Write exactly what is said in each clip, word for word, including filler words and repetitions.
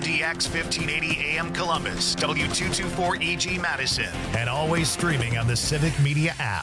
D X fifteen eighty A M Columbus, W two twenty-four E G Madison, and always streaming on the Civic Media app.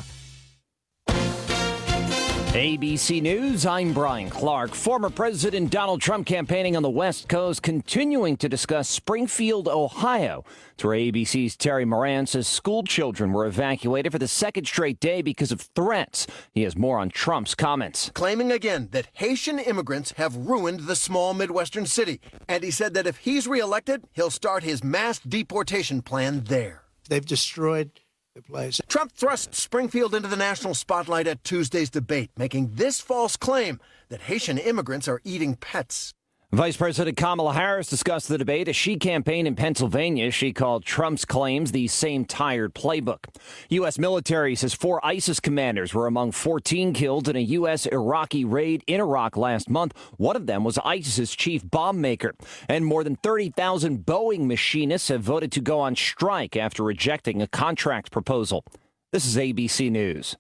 A B C News, I'm Brian Clark. Former President Donald Trump campaigning on the West Coast, continuing to discuss Springfield, Ohio. To A B C's Terry Moran says school children were evacuated for the second straight day because of threats. He has more on Trump's comments. Claiming again that Haitian immigrants have ruined the small Midwestern city. And he said that if he's reelected, he'll start his mass deportation plan there. They've destroyed the place. Trump thrust Springfield into the national spotlight at Tuesday's debate, making this false claim that Haitian immigrants are eating pets. Vice President Kamala Harris discussed the debate as she campaigned in Pennsylvania. She called Trump's claims the same tired playbook. U S military says four ISIS commanders were among fourteen killed in a U S Iraqi raid in Iraq last month. One of them was ISIS's chief bomb maker. And more than thirty thousand Boeing machinists have voted to go on strike after rejecting a contract proposal. This is A B C News.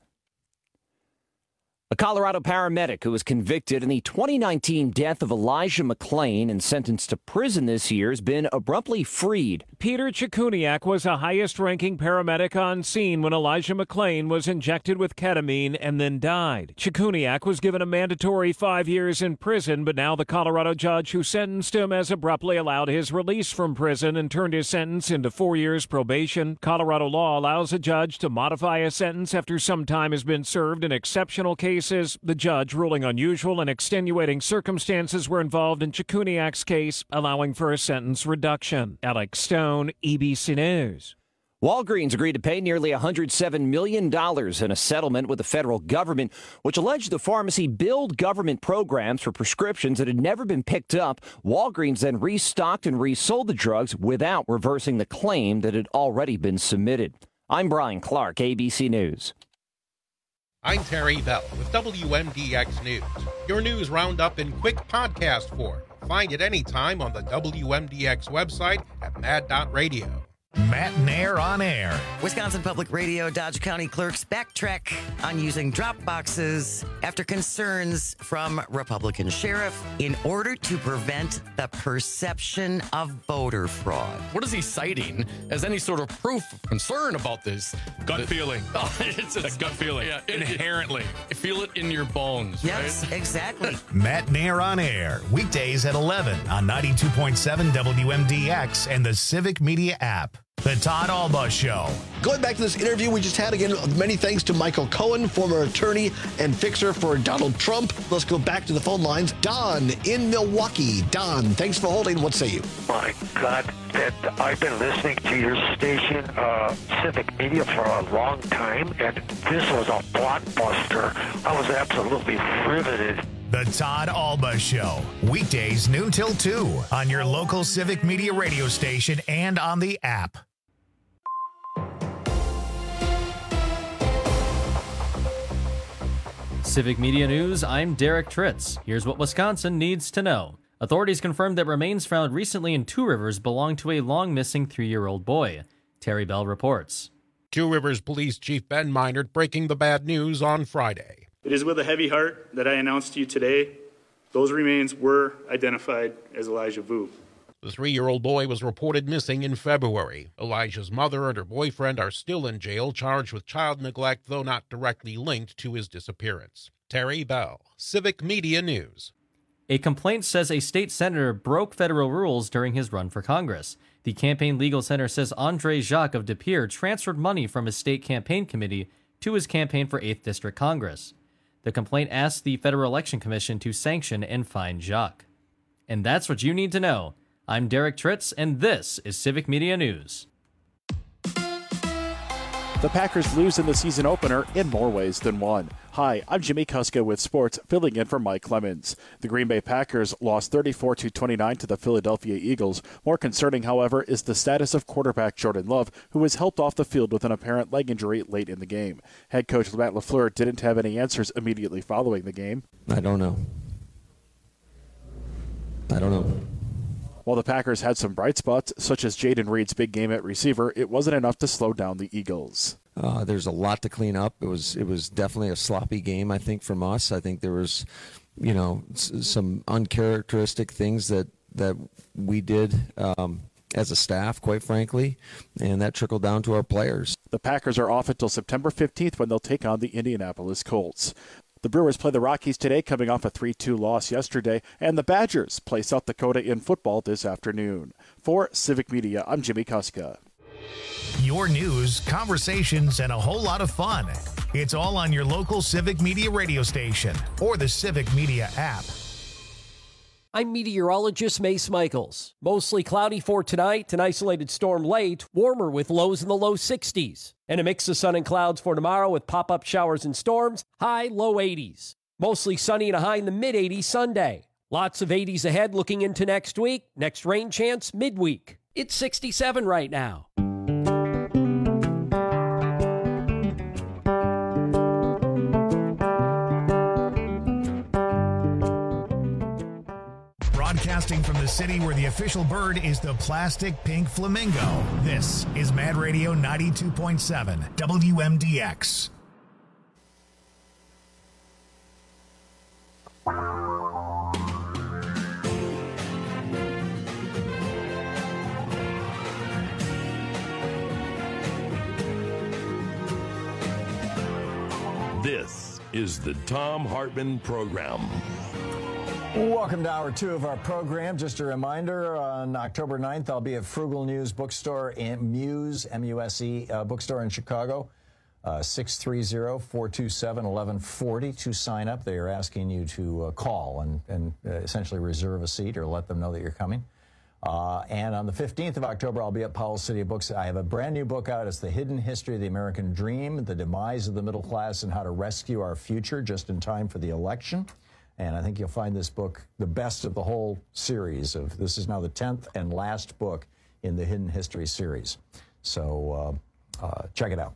A Colorado paramedic who was convicted in the twenty nineteen death of Elijah McClain and sentenced to prison this year has been abruptly freed. Peter Chikuniak was the highest-ranking paramedic on scene when Elijah McClain was injected with ketamine and then died. Chikuniak was given a mandatory five years in prison, but now the Colorado judge who sentenced him has abruptly allowed his release from prison and turned his sentence into four years probation. Colorado law allows a judge to modify a sentence after some time has been served in exceptional cases. The judge ruling unusual and extenuating circumstances were involved in Chikuniak's case, allowing for a sentence reduction. Alex Stone, A B C News. Walgreens agreed to pay nearly one hundred seven million dollars in a settlement with the federal government, which alleged the pharmacy billed government programs for prescriptions that had never been picked up. Walgreens then restocked and resold the drugs without reversing the claim that had already been submitted. I'm Brian Clark, A B C News. I'm Terry Bell with W M D X News, your news roundup in quick podcast form. Find it anytime on the W M D X website at mad dot radio. Matt Nair on air. Wisconsin Public Radio Dodge County clerks backtrack on using drop boxes after concerns from Republican sheriff in order to prevent the perception of voter fraud. What is he citing as any sort of proof of concern about this? Gut the, feeling. Oh, it's, it's a gut feeling. Yeah, it, Inherently. It, feel it in your bones. Yes, right? exactly. Matt Nair on air. Weekdays at eleven on ninety-two point seven W M D X and the Civic Media app. The Todd Alba Show. Going back to this interview we just had, again, many thanks to Michael Cohen, former attorney and fixer for Donald Trump. Let's go back to the phone lines. Don in Milwaukee. Don, thanks for holding. What say you? My God, that I've been listening to your station, uh, Civic Media, for a long time, and this was a blockbuster. I was absolutely riveted. The Todd Alba Show. Weekdays noon till two on your local Civic Media radio station and on the app. Civic Media News, I'm Derek Tritz. Here's what Wisconsin needs to know. Authorities confirmed that remains found recently in Two Rivers belong to a long-missing three-year-old boy. Terry Bell reports. Two Rivers Police Chief Ben Meinert breaking the bad news on Friday. It is with a heavy heart that I announce to you today, those remains were identified as Elijah Vu. The three-year-old boy was reported missing in February. Elijah's mother and her boyfriend are still in jail, charged with child neglect, though not directly linked to his disappearance. Terry Bell, Civic Media News. A complaint says a state senator broke federal rules during his run for Congress. The Campaign Legal Center says Andre Jacques of De Pere transferred money from his state campaign committee to his campaign for eighth District Congress. The complaint asks the Federal Election Commission to sanction and fine Jacques. And that's what you need to know. I'm Derek Tritz, and this is Civic Media News. The Packers lose in the season opener in more ways than one. Hi, I'm Jimmy Kuska with sports, filling in for Mike Clemens. The Green Bay Packers lost thirty-four to twenty-nine to the Philadelphia Eagles. More concerning, however, is the status of quarterback Jordan Love, who was helped off the field with an apparent leg injury late in the game. Head coach Matt LaFleur didn't have any answers immediately following the game. I don't know. I don't know. While the Packers had some bright spots, such as Jaden Reed's big game at receiver, it wasn't enough to slow down the Eagles. Uh, there's a lot to clean up. It was it was definitely a sloppy game, I think, from us. I think there was, you know, s- some uncharacteristic things that, that we did um, as a staff, quite frankly, and that trickled down to our players. The Packers are off until September fifteenth when they'll take on the Indianapolis Colts. The Brewers play the Rockies today, coming off a three two loss yesterday, and the Badgers play South Dakota in football this afternoon. For Civic Media, I'm Jimmy Kuska. Your news, conversations, and a whole lot of fun. It's all on your local Civic Media radio station or the Civic Media app. I'm meteorologist Mace Michaels. Mostly cloudy for tonight, an isolated storm late, warmer with lows in the low sixties. And a mix of sun and clouds for tomorrow with pop-up showers and storms, high low eighties. Mostly sunny and a high in the mid eighties Sunday. Lots of eighties ahead looking into next week. Next rain chance midweek. It's sixty-seven right now. Broadcasting from the city where the official bird is the plastic pink flamingo. This is Mad Radio ninety-two point seven W M D X. This is the Thom Hartmann Program. Welcome to hour two of our program. Just a reminder, on October ninth, I'll be at Frugal News Bookstore in Muse, M U S E, uh, bookstore in Chicago, uh, six three zero, four two seven, one one four zero to sign up. They are asking you to uh, call and, and uh, essentially reserve a seat or let them know that you're coming. Uh, and on the fifteenth of October, I'll be at Powell City Books. I have a brand new book out. It's The Hidden History of the American Dream, The Demise of the Middle Class, and How to Rescue Our Future just in time for the election. And I think you'll find this book the best of the whole series. Of This is now the tenth and last book in the Hidden History series. So uh, uh, check it out.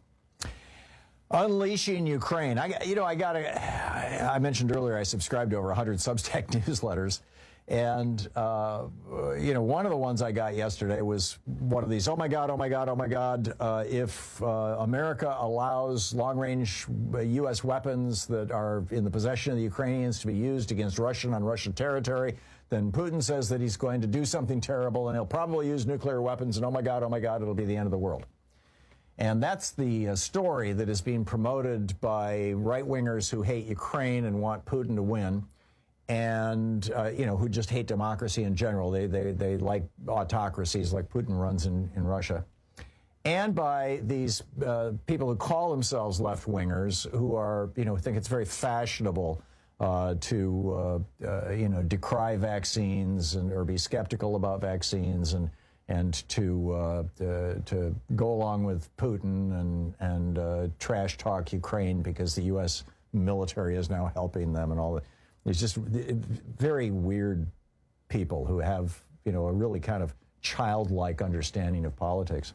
Unleashing Ukraine. I, you know, I got I mentioned earlier I subscribed to over one hundred Substack newsletters. And, uh, you know, one of the ones I got yesterday was one of these, oh, my God, oh, my God, oh, my God, uh, if uh, America allows long-range U S weapons that are in the possession of the Ukrainians to be used against Russian on Russian territory, then Putin says that he's going to do something terrible and he'll probably use nuclear weapons, and, oh, my God, oh, my God, it'll be the end of the world. And that's the uh, story that is being promoted by right-wingers who hate Ukraine and want Putin to win. And, uh, you know, who just hate democracy in general. They, they, they like autocracies like Putin runs in, in Russia. And by these uh, people who call themselves left-wingers who are, you know, think it's very fashionable uh, to, uh, uh, you know, decry vaccines and or be skeptical about vaccines and and to uh, to, to go along with Putin and, and uh, trash talk Ukraine because the U S military is now helping them and all that. It's just very weird people who have, you know, a really kind of childlike understanding of politics.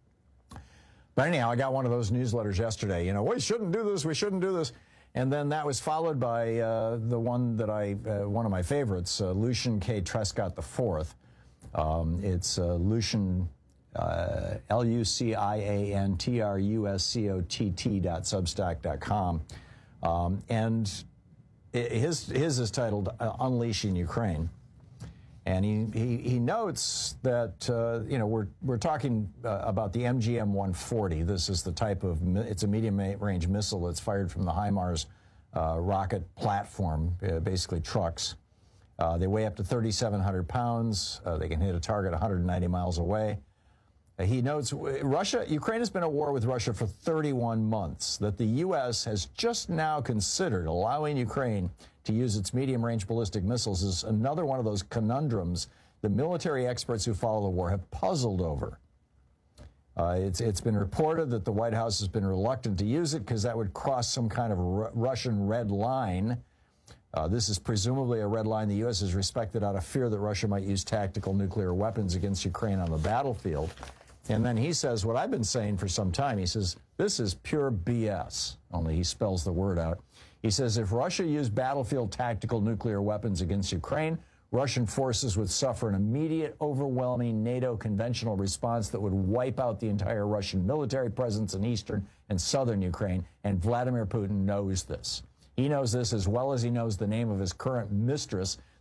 But anyhow, I got one of those newsletters yesterday. You know, we shouldn't do this, we shouldn't do this. And then that was followed by uh, the one that I, uh, one of my favorites, uh, Lucian K. Trescott the fourth. Um, it's uh, Lucian, uh, L U C I A N T R U S C O T T dot substack dot com. Um, and His his is titled uh, "Unleashing Ukraine," and he he, he notes that uh, you know we're we're talking uh, about the M G M one forty. This is the type of it's a medium range missile that's fired from the HIMARS uh, rocket platform, uh, basically trucks. Uh, they weigh up to thirty-seven hundred pounds. Uh, they can hit a target one hundred ninety miles away. He notes Russia, Ukraine has been at war with Russia for thirty-one months, that the U S has just now considered allowing Ukraine to use its medium-range ballistic missiles is another one of those conundrums the military experts who follow the war have puzzled over. Uh, it's, it's been reported that the White House has been reluctant to use it because that would cross some kind of R- Russian red line. Uh, this is presumably a red line the U S has respected out of fear that Russia might use tactical nuclear weapons against Ukraine on the battlefield. And then he says what I've been saying for some time. He says, this is pure B S, only he spells the word out. He says, if Russia used battlefield tactical nuclear weapons against Ukraine, Russian forces would suffer an immediate, overwhelming NATO conventional response that would wipe out the entire Russian military presence in eastern and southern Ukraine, and Vladimir Putin knows this. He knows this as well as he knows the name of his current mistress,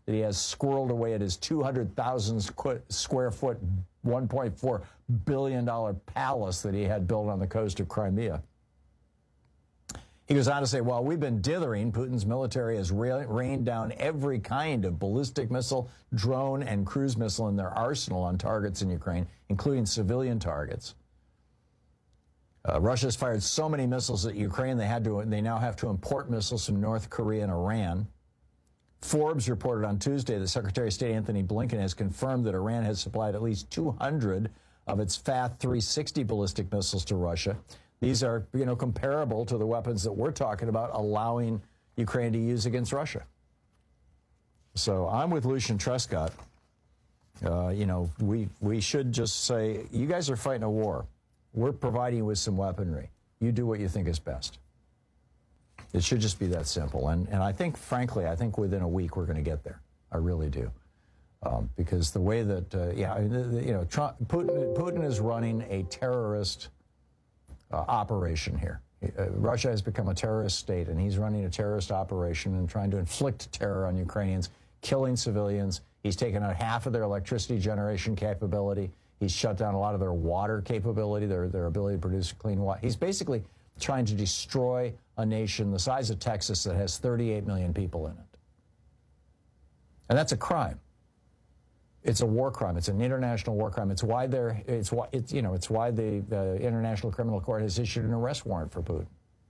that he has squirreled away at his two hundred thousand square foot, one point four billion dollars palace that he had built on the coast of Crimea. He goes on to say, while we've been dithering, Putin's military has ra- rained down every kind of ballistic missile, drone, and cruise missile in their arsenal on targets in Ukraine, including civilian targets. Uh, Russia has fired so many missiles at Ukraine, they had to. They now have to import missiles from North Korea and Iran. Forbes reported on Tuesday that Secretary of State Anthony Blinken has confirmed that Iran has supplied at least two hundred of its F A T three sixty ballistic missiles to Russia. These are, you know, comparable to the weapons that we're talking about allowing Ukraine to use against Russia. So I'm with Lucian Truscott. Uh, you know, we we should just say, you guys are fighting a war. We're providing you with some weaponry. You do what you think is best. It should just be that simple. And and I think, frankly, I think within a week we're going to get there. I really do. Um, because the way that, uh, yeah, I mean, the, the, you know, Trump, Putin, Putin is running a terrorist uh, operation here. Uh, Russia has become a terrorist state, and he's running a terrorist operation and trying to inflict terror on Ukrainians, killing civilians. He's taken out half of their electricity generation capability. He's shut down a lot of their water capability, their, their ability to produce clean water. He's basically trying to destroy a nation the size of Texas that has thirty-eight million people in it. And that's a crime. It's a war crime. It's an international war crime. It's why they're. It's why it's you know. It's why the, the International Criminal Court has issued an arrest warrant for Putin.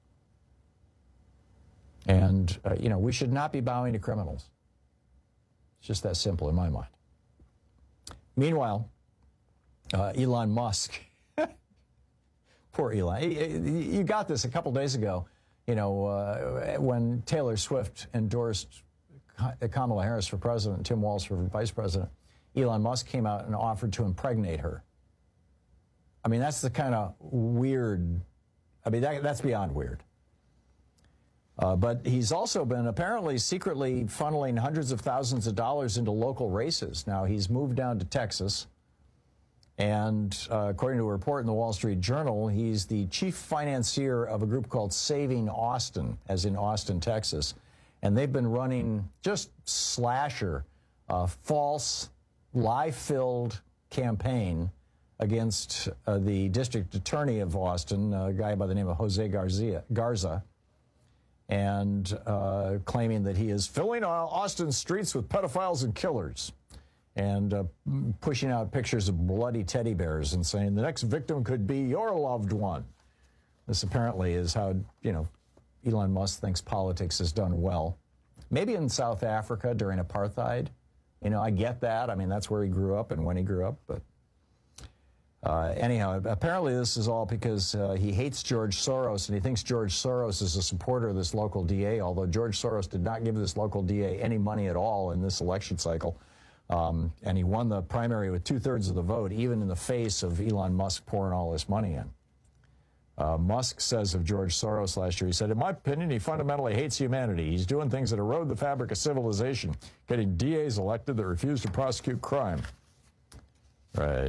And uh, you know, we should not be bowing to criminals. It's just that simple in my mind. Meanwhile, uh, Elon Musk. Poor Elon. You got this a couple days ago. You know, uh, when Taylor Swift endorsed Kamala Harris for president, Tim Walz for vice president, Elon Musk came out and offered to impregnate her. I mean, that's the kind of weird, I mean, that, that's beyond weird. Uh, but he's also been apparently secretly funneling hundreds of thousands of dollars into local races. Now, he's moved down to Texas, and uh, according to a report in the Wall Street Journal, he's the chief financier of a group called Saving Austin, as in Austin, Texas. And they've been running just slasher, uh, false, lie-filled campaign against uh, the district attorney of Austin, a guy by the name of Jose Garcia, Garza, and uh, claiming that he is filling Austin's streets with pedophiles and killers, and uh, pushing out pictures of bloody teddy bears and saying the next victim could be your loved one. This apparently is how, you know, Elon Musk thinks politics is done well. Maybe in South Africa during apartheid. You know, I get that. I mean, that's where he grew up and when he grew up. But uh, anyhow, apparently this is all because uh, he hates George Soros, and he thinks George Soros is a supporter of this local D A, although George Soros did not give this local D A any money at all in this election cycle. Um, and he won the primary with two-thirds of the vote, even in the face of Elon Musk pouring all this money in. Uh, Musk says of George Soros last year, he said, in my opinion, he fundamentally hates humanity. He's doing things that erode the fabric of civilization, getting D As elected that refuse to prosecute crime. Right.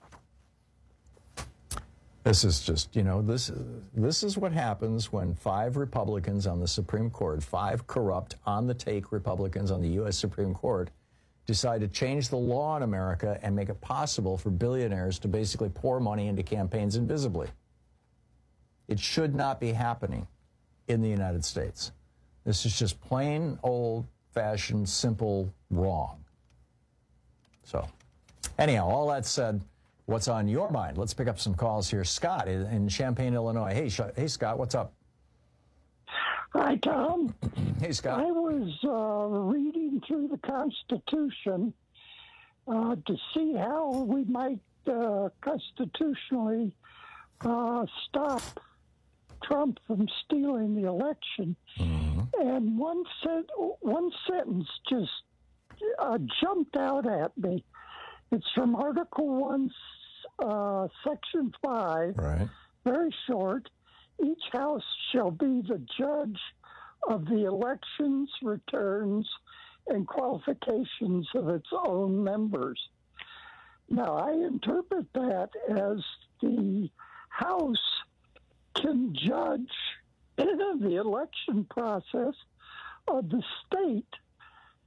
This is just, you know, this, this is what happens when five Republicans on the Supreme Court, five corrupt, on-the-take Republicans on the U S Supreme Court, decide to change the law in America and make it possible for billionaires to basically pour money into campaigns invisibly. It should not be happening in the United States. This is just plain old-fashioned, simple wrong. So, anyhow, all that said, what's on your mind? Let's pick up some calls here. Scott in Champaign, Illinois. Hey, hey, Scott, what's up? Hi, Tom. Hey, Scott. I was uh, reading through the Constitution uh, to see how we might uh, constitutionally uh, stop Trump from stealing the election. Mm-hmm. And one, sen- one sentence just uh, jumped out at me. It's from Article one, uh, Section five. Right. Very short. Each house shall be the judge of the elections, returns, and qualifications of its own members. Now, I interpret that as the House can judge the election process of the state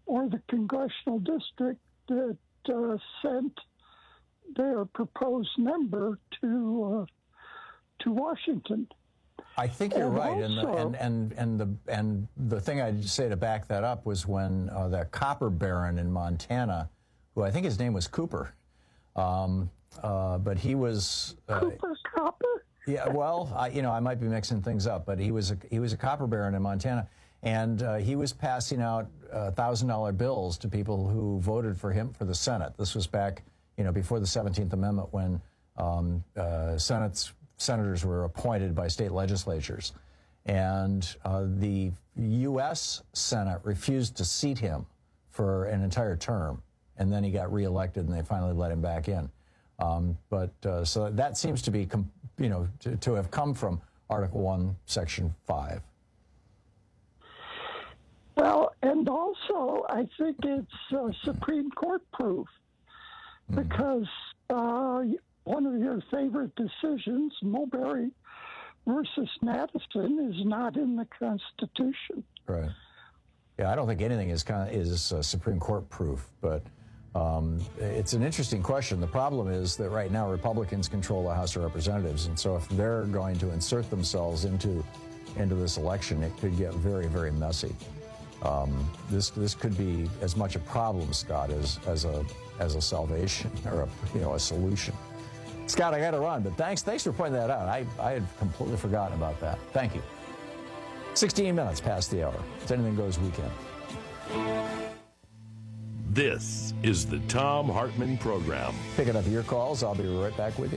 or the congressional district that uh, sent their proposed member to uh, to Washington. I think you're and right, also, and, the, and and and the and the thing I'd say to back that up was when uh, that copper baron in Montana, who I think his name was Cooper, um, uh, but he was uh, Cooper Copper. Yeah, well, I, you know, I might be mixing things up, but he was a, he was a copper baron in Montana, and uh, he was passing out uh, thousand dollar bills to people who voted for him for the Senate. This was back, you know, before the seventeenth Amendment, when um, uh, Senate's senators were appointed by state legislatures, and uh, the U S Senate refused to seat him for an entire term, and then he got reelected, and they finally let him back in. Um, but uh, so that seems to be, com- you know, to, to have come from Article One, Section Five. Well, and also I think it's uh, Supreme Court proof, mm-hmm. because uh, one of your favorite decisions, Mulberry versus Madison, is not in the Constitution. Right. Yeah, I don't think anything is kind of, is uh, Supreme Court proof, but um, it's an interesting question. The problem is that right now Republicans control the House of Representatives, and so if they're going to insert themselves into into this election, it could get very, very messy. Um, this this could be as much a problem, Scott, as as a as a salvation or a you know a solution. Scott, I got to run, but thanks thanks for pointing that out. I, I had completely forgotten about that. Thank you. sixteen minutes past the hour. It's Anything Goes weekend. This is the Thom Hartmann Program. Picking up your calls. I'll be right back with you.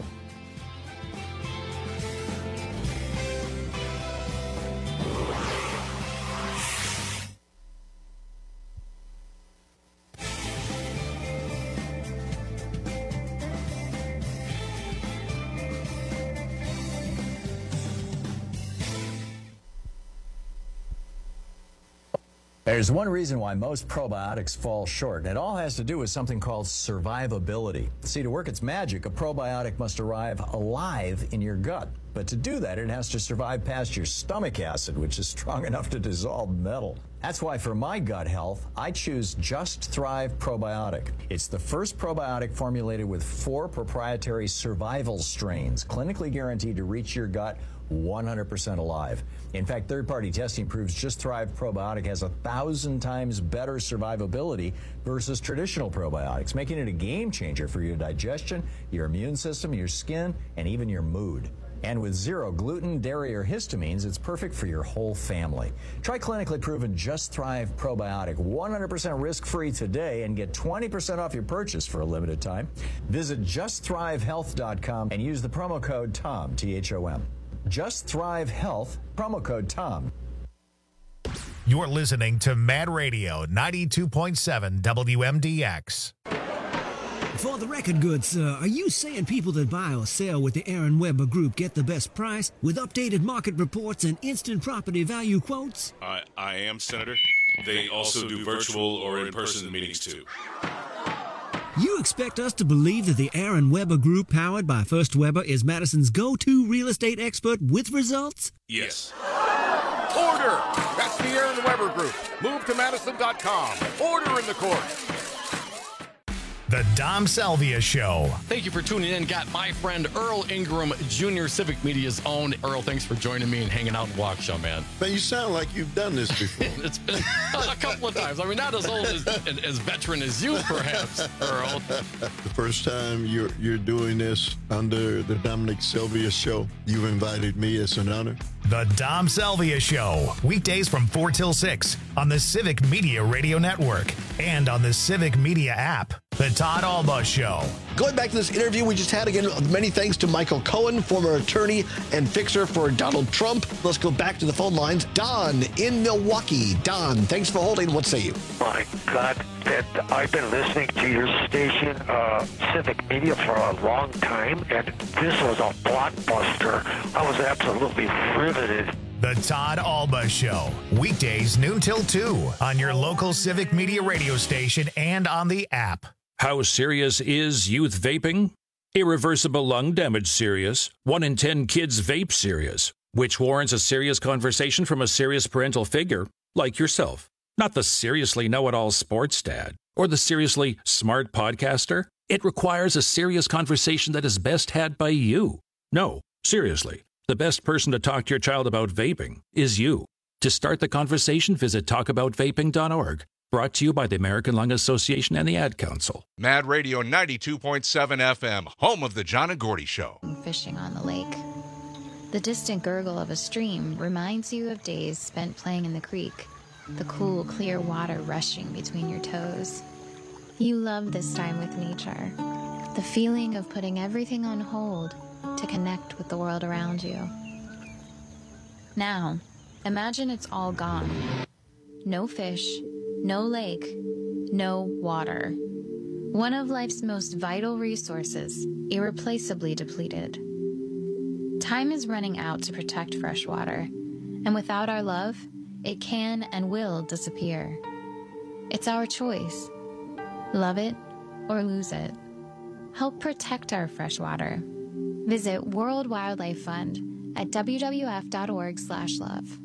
There's one reason why most probiotics fall short, and it all has to do with something called survivability. See, to work its magic, a probiotic must arrive alive in your gut. But to do that, it has to survive past your stomach acid, which is strong enough to dissolve metal. That's why for my gut health, I choose Just Thrive Probiotic. It's the first probiotic formulated with four proprietary survival strains, clinically guaranteed to reach your gut one hundred percent alive. In fact, third-party testing proves Just Thrive Probiotic has a thousand times better survivability versus traditional probiotics, making it a game changer for your digestion, your immune system, your skin, and even your mood. And with zero gluten, dairy, or histamines, it's perfect for your whole family. Try clinically proven Just Thrive Probiotic one hundred percent risk-free today and get twenty percent off your purchase for a limited time. Visit just thrive health dot com and use the promo code TOM, T H O M. Just Thrive Health, promo code TOM. You're listening to Mad Radio ninety-two point seven W M D X. For the record, good sir, are you saying people that buy or sell with the Aaron Weber Group get the best price with updated market reports and instant property value quotes? I, I am, Senator. They also do virtual or in-person meetings, too. You expect us to believe that the Aaron Weber Group, powered by First Weber, is Madison's go-to real estate expert with results? Yes. Order! That's the Aaron Weber Group. Move to Madison dot com. Order in the court. The Dom Salvia Show. Thank you for tuning in. Got my friend Earl Ingram, Junior Civic Media's own. Earl, thanks for joining me and hanging out in Waukesha, man. Man, you sound like you've done this before. It's been a couple of times. I mean, not as old as as veteran as you, perhaps, Earl. The first time you're you're doing this under the Dominic Salvia Show, you've invited me. It's an honor. The Dom Salvia Show, weekdays from four till six on the Civic Media Radio Network and on the Civic Media app. The Todd Alba Show. Going back to this interview we just had, again, many thanks to Michael Cohen, former attorney and fixer for Donald Trump. Let's go back to the phone lines. Don in Milwaukee. Don, thanks for holding. What say you? My God, that I've been listening to your station, uh, Civic Media, for a long time, and this was a blockbuster. I was absolutely riveted. The Todd Alba Show, weekdays noon till two on your local Civic Media radio station and on the app. How serious is youth vaping? Irreversible lung damage serious. One in ten kids vape serious, which warrants a serious conversation from a serious parental figure like yourself. Not the seriously know-it-all sports dad or the seriously smart podcaster. It requires a serious conversation that is best had by you. No, seriously, the best person to talk to your child about vaping is you. To start the conversation, visit talk about vaping dot org. Brought to you by the American Lung Association and the Ad Council. Mad Radio ninety-two point seven F M, home of the John and Gordy Show. Fishing on the lake. The distant gurgle of a stream reminds you of days spent playing in the creek, the cool, clear water rushing between your toes. You love this time with nature, the feeling of putting everything on hold to connect with the world around you. Now, imagine it's all gone. No fish, no lake, no water. One of life's most vital resources, irreplaceably depleted. Time is running out to protect fresh water, and without our love, it can and will disappear. It's our choice. Love it or lose it. Help protect our fresh water. Visit World Wildlife Fund at w w f dot org slash love.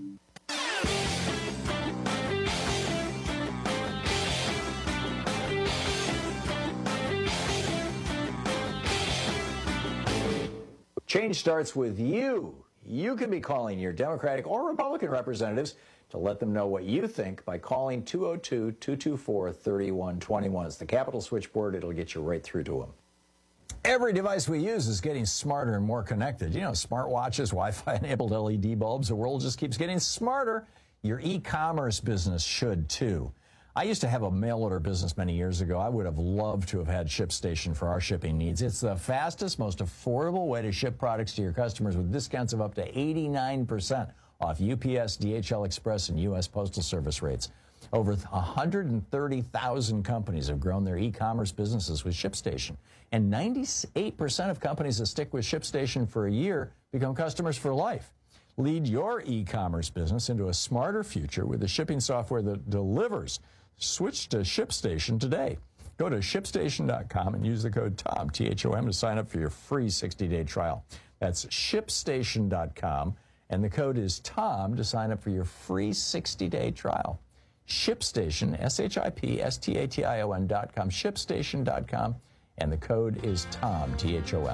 Change starts with you. You can be calling your Democratic or Republican representatives to let them know what you think by calling two oh two, two two four, three one two one. It's the Capitol switchboard. It'll get you right through to them. Every device we use is getting smarter and more connected. You know, smartwatches, Wi-Fi enabled L E D bulbs. The world just keeps getting smarter. Your e-commerce business should too. I used to have a mail order business many years ago. I would have loved to have had ShipStation for our shipping needs. It's the fastest, most affordable way to ship products to your customers with discounts of up to eighty-nine percent off U P S, D H L Express, and U S Postal Service rates. Over one hundred thirty thousand companies have grown their e-commerce businesses with ShipStation. And ninety-eight percent of companies that stick with ShipStation for a year become customers for life. Lead your e-commerce business into a smarter future with the shipping software that delivers. Switch to ShipStation today. Go to ship station dot com and use the code TOM, T H O M, to sign up for your free sixty-day trial. That's ship station dot com, and the code is TOM to sign up for your free sixty-day trial. ShipStation, S H I P S T A T I O N dot com, ship station dot com, and the code is TOM, T H O M.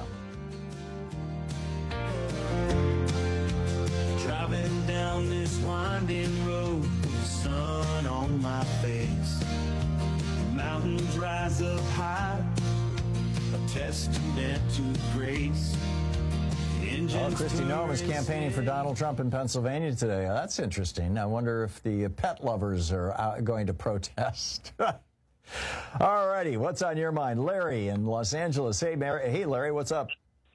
Driving down this winding road with the sun on my face. Mountains rise up high, a testament to grace. Well, Kristi Noem is campaigning for Donald Trump in Pennsylvania today. That's interesting. I wonder if the pet lovers are out going to protest. All righty, what's on your mind? Larry in Los Angeles. Hey, Mary. Hey, Larry, what's up?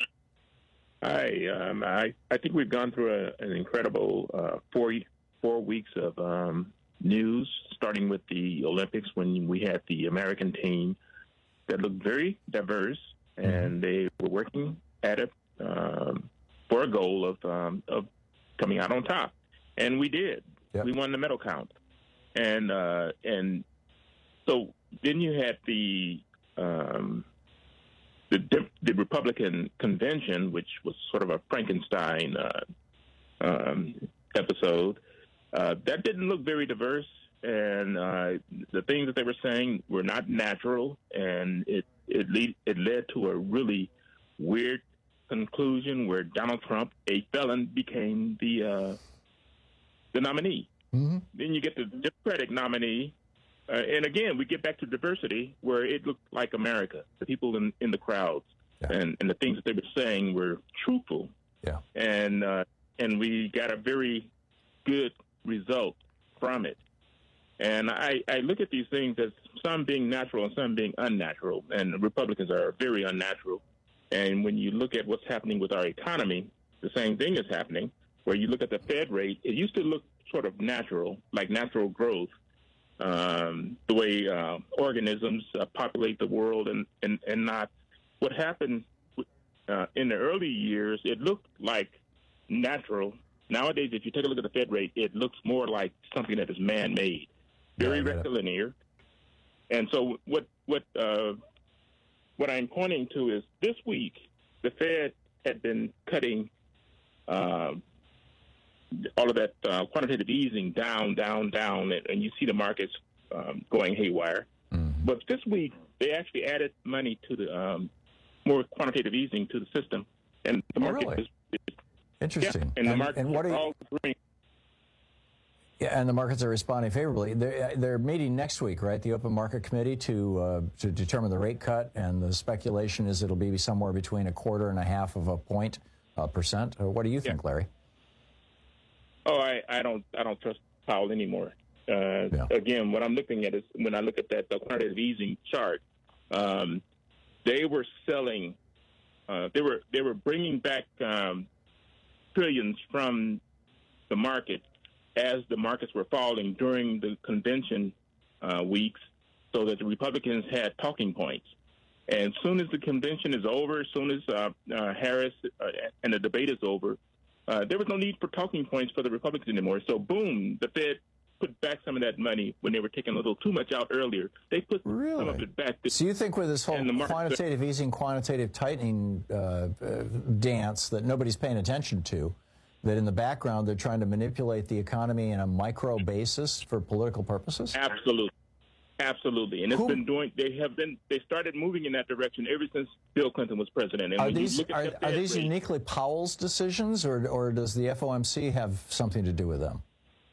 Hi. Um, I, I think we've gone through a, an incredible uh, four, four weeks of um, news, starting with the Olympics when we had the American team that looked very diverse, and they were working at it um, for a goal of um, of coming out on top, and we did. Yep. We won the medal count, and uh, and so then you had the um, the the Republican convention, which was sort of a Frankenstein uh, um, episode. Uh, that didn't look very diverse, and uh, the things that they were saying were not natural, and it it, lead, it led to a really weird conclusion where Donald Trump, a felon, became the uh, the nominee. Mm-hmm. Then you get the Democratic nominee, uh, and again we get back to diversity, where it looked like America. The people in, in the crowds yeah. and, and the things that they were saying were truthful. Yeah, and uh, and we got a very good result from it. And I, I look at these things as some being natural and some being unnatural, and Republicans are very unnatural. And when you look at what's happening with our economy, the same thing is happening, where you look at the Fed rate, it used to look sort of natural, like natural growth, um, the way uh, organisms uh, populate the world, and, and, and not what happened uh, in the early years. It looked like natural. Nowadays, if you take a look at the Fed rate, it looks more like something that is man-made, very yeah, rectilinear. And so what what uh, what I'm pointing to is this week, the Fed had been cutting uh, all of that uh, quantitative easing down, down, down, and, and you see the markets um, going haywire. Mm-hmm. But this week, they actually added money to the um, more quantitative easing to the system, and the market oh, really? is, is interesting. Yeah, and, and the market and what are you, all green. Yeah, and the markets are responding favorably. They're, they're meeting next week, right? The Open Market Committee to uh, to determine the rate cut, and the speculation is it'll be somewhere between a quarter and a half of a point uh, percent. Uh, what do you think, yeah. Larry? Oh, I, I don't I don't trust Powell anymore. Uh, yeah. Again, what I'm looking at is when I look at that the quantitative easing chart, um, they were selling, uh, they were they were bringing back um, trillions from the market as the markets were falling during the convention uh, weeks, so that the Republicans had talking points. And as soon as the convention is over, as soon as uh, uh, Harris uh, and the debate is over, uh, there was no need for talking points for the Republicans anymore. So, boom, the Fed put back some of that money when they were taking a little too much out earlier. They put really? some of it back. To, so you think with this whole quantitative are, easing, quantitative tightening uh, uh, dance that nobody's paying attention to, that in the background they're trying to manipulate the economy in a micro basis for political purposes? Absolutely. Absolutely. And it's Who, been doing, they have been, they started moving in that direction ever since Bill Clinton was president. And are these, are, the are these rate, uniquely Powell's decisions, or, or does the F O M C have something to do with them?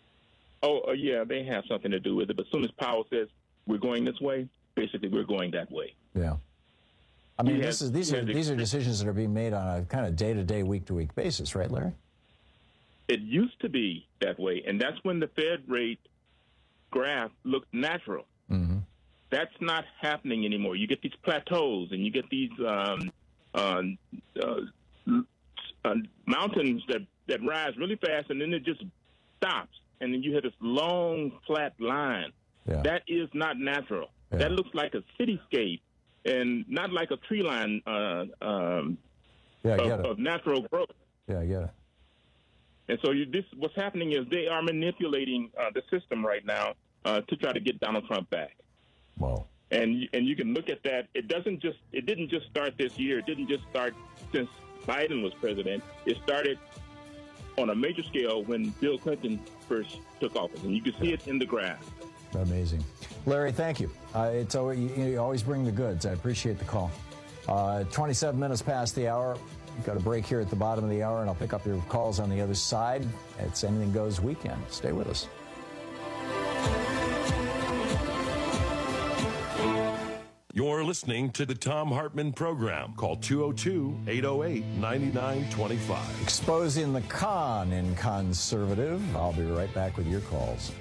Oh, uh, yeah, they have something to do with it. But as soon as Powell says we're going this way, basically we're going that way. Yeah. I mean, this has, is, these are these are decisions that are being made on a kind of day-to-day, week-to-week basis, right, Larry? It used to be that way, and that's when the Fed rate graph looked natural. Mm-hmm. That's not happening anymore. You get these plateaus, and you get these um, uh, uh, uh, mountains that, that rise really fast, and then it just stops, and then you have this long, flat line. Yeah. That is not natural. Yeah. That looks like a cityscape, and not like a tree line uh, um, yeah, I of, get it. of natural growth. Yeah, I get it. And so you, this, what's happening is they are manipulating uh, the system right now uh, to try to get Donald Trump back. Wow. And and you can look at that. It doesn't just it didn't just start this year. It didn't just start since Biden was president. It started on a major scale when Bill Clinton first took office, and you can see yeah. it in the graph. Amazing, Larry. Thank you. Uh, it's always, you, you always bring the goods. I appreciate the call. Uh, twenty-seven minutes past the hour. We've got a break here at the bottom of the hour, and I'll pick up your calls on the other side. It's Anything Goes Weekend. Stay with us. You're listening to the Thom Hartmann Program. Call two oh two, eight oh eight, nine nine two five. Exposing the con in conservative. I'll be right back with your calls.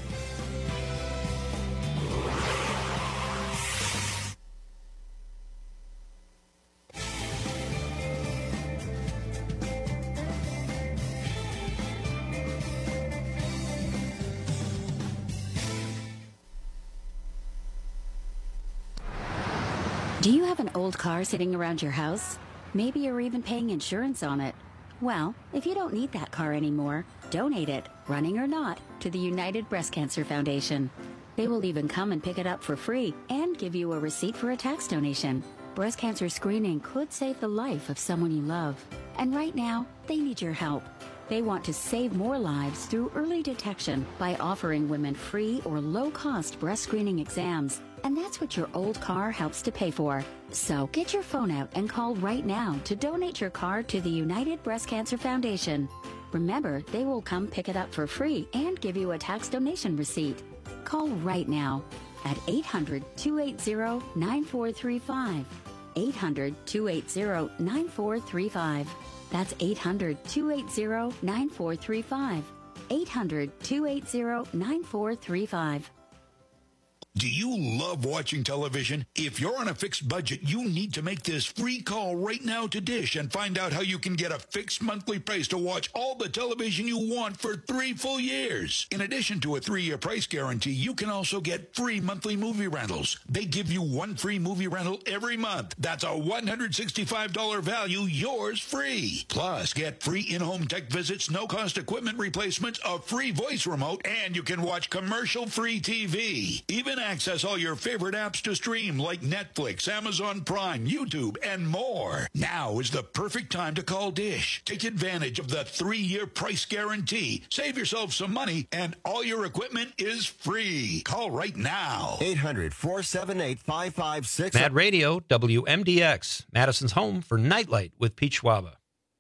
Do you have an old car sitting around your house? Maybe you're even paying insurance on it. Well, if you don't need that car anymore, donate it, running or not, to the United Breast Cancer Foundation. They will even come and pick it up for free and give you a receipt for a tax donation. Breast cancer screening could save the life of someone you love. And right now, they need your help. They want to save more lives through early detection by offering women free or low-cost breast screening exams. And that's what your old car helps to pay for. So get your phone out and call right now to donate your car to the United Breast Cancer Foundation. Remember, they will come pick it up for free and give you a tax donation receipt. Call right now at eight hundred, two eight zero, nine four three five. eight hundred, two eight zero, nine four three five. That's eight hundred, two eight zero, nine four three five. eight hundred, two eight zero, nine four three five. Do you love watching television? If you're on a fixed budget, you need to make this free call right now to Dish and find out how you can get a fixed monthly price to watch all the television you want for three full years. In addition to a three-year price guarantee, you can also get free monthly movie rentals. They give you one free movie rental every month. That's a one hundred sixty-five dollars value, yours free. Plus, get free in-home tech visits, no-cost equipment replacements, a free voice remote, and you can watch commercial-free T V. Even access all your favorite apps to stream like Netflix, Amazon Prime, YouTube, and more. Now is the perfect time to call Dish. Take advantage of the three-year price guarantee. Save yourself some money, and all your equipment is free. Call right now. eight hundred, four seven eight, five five six. Mad Radio, W M D X, Madison's home for Nightlight with Pete Schwaba.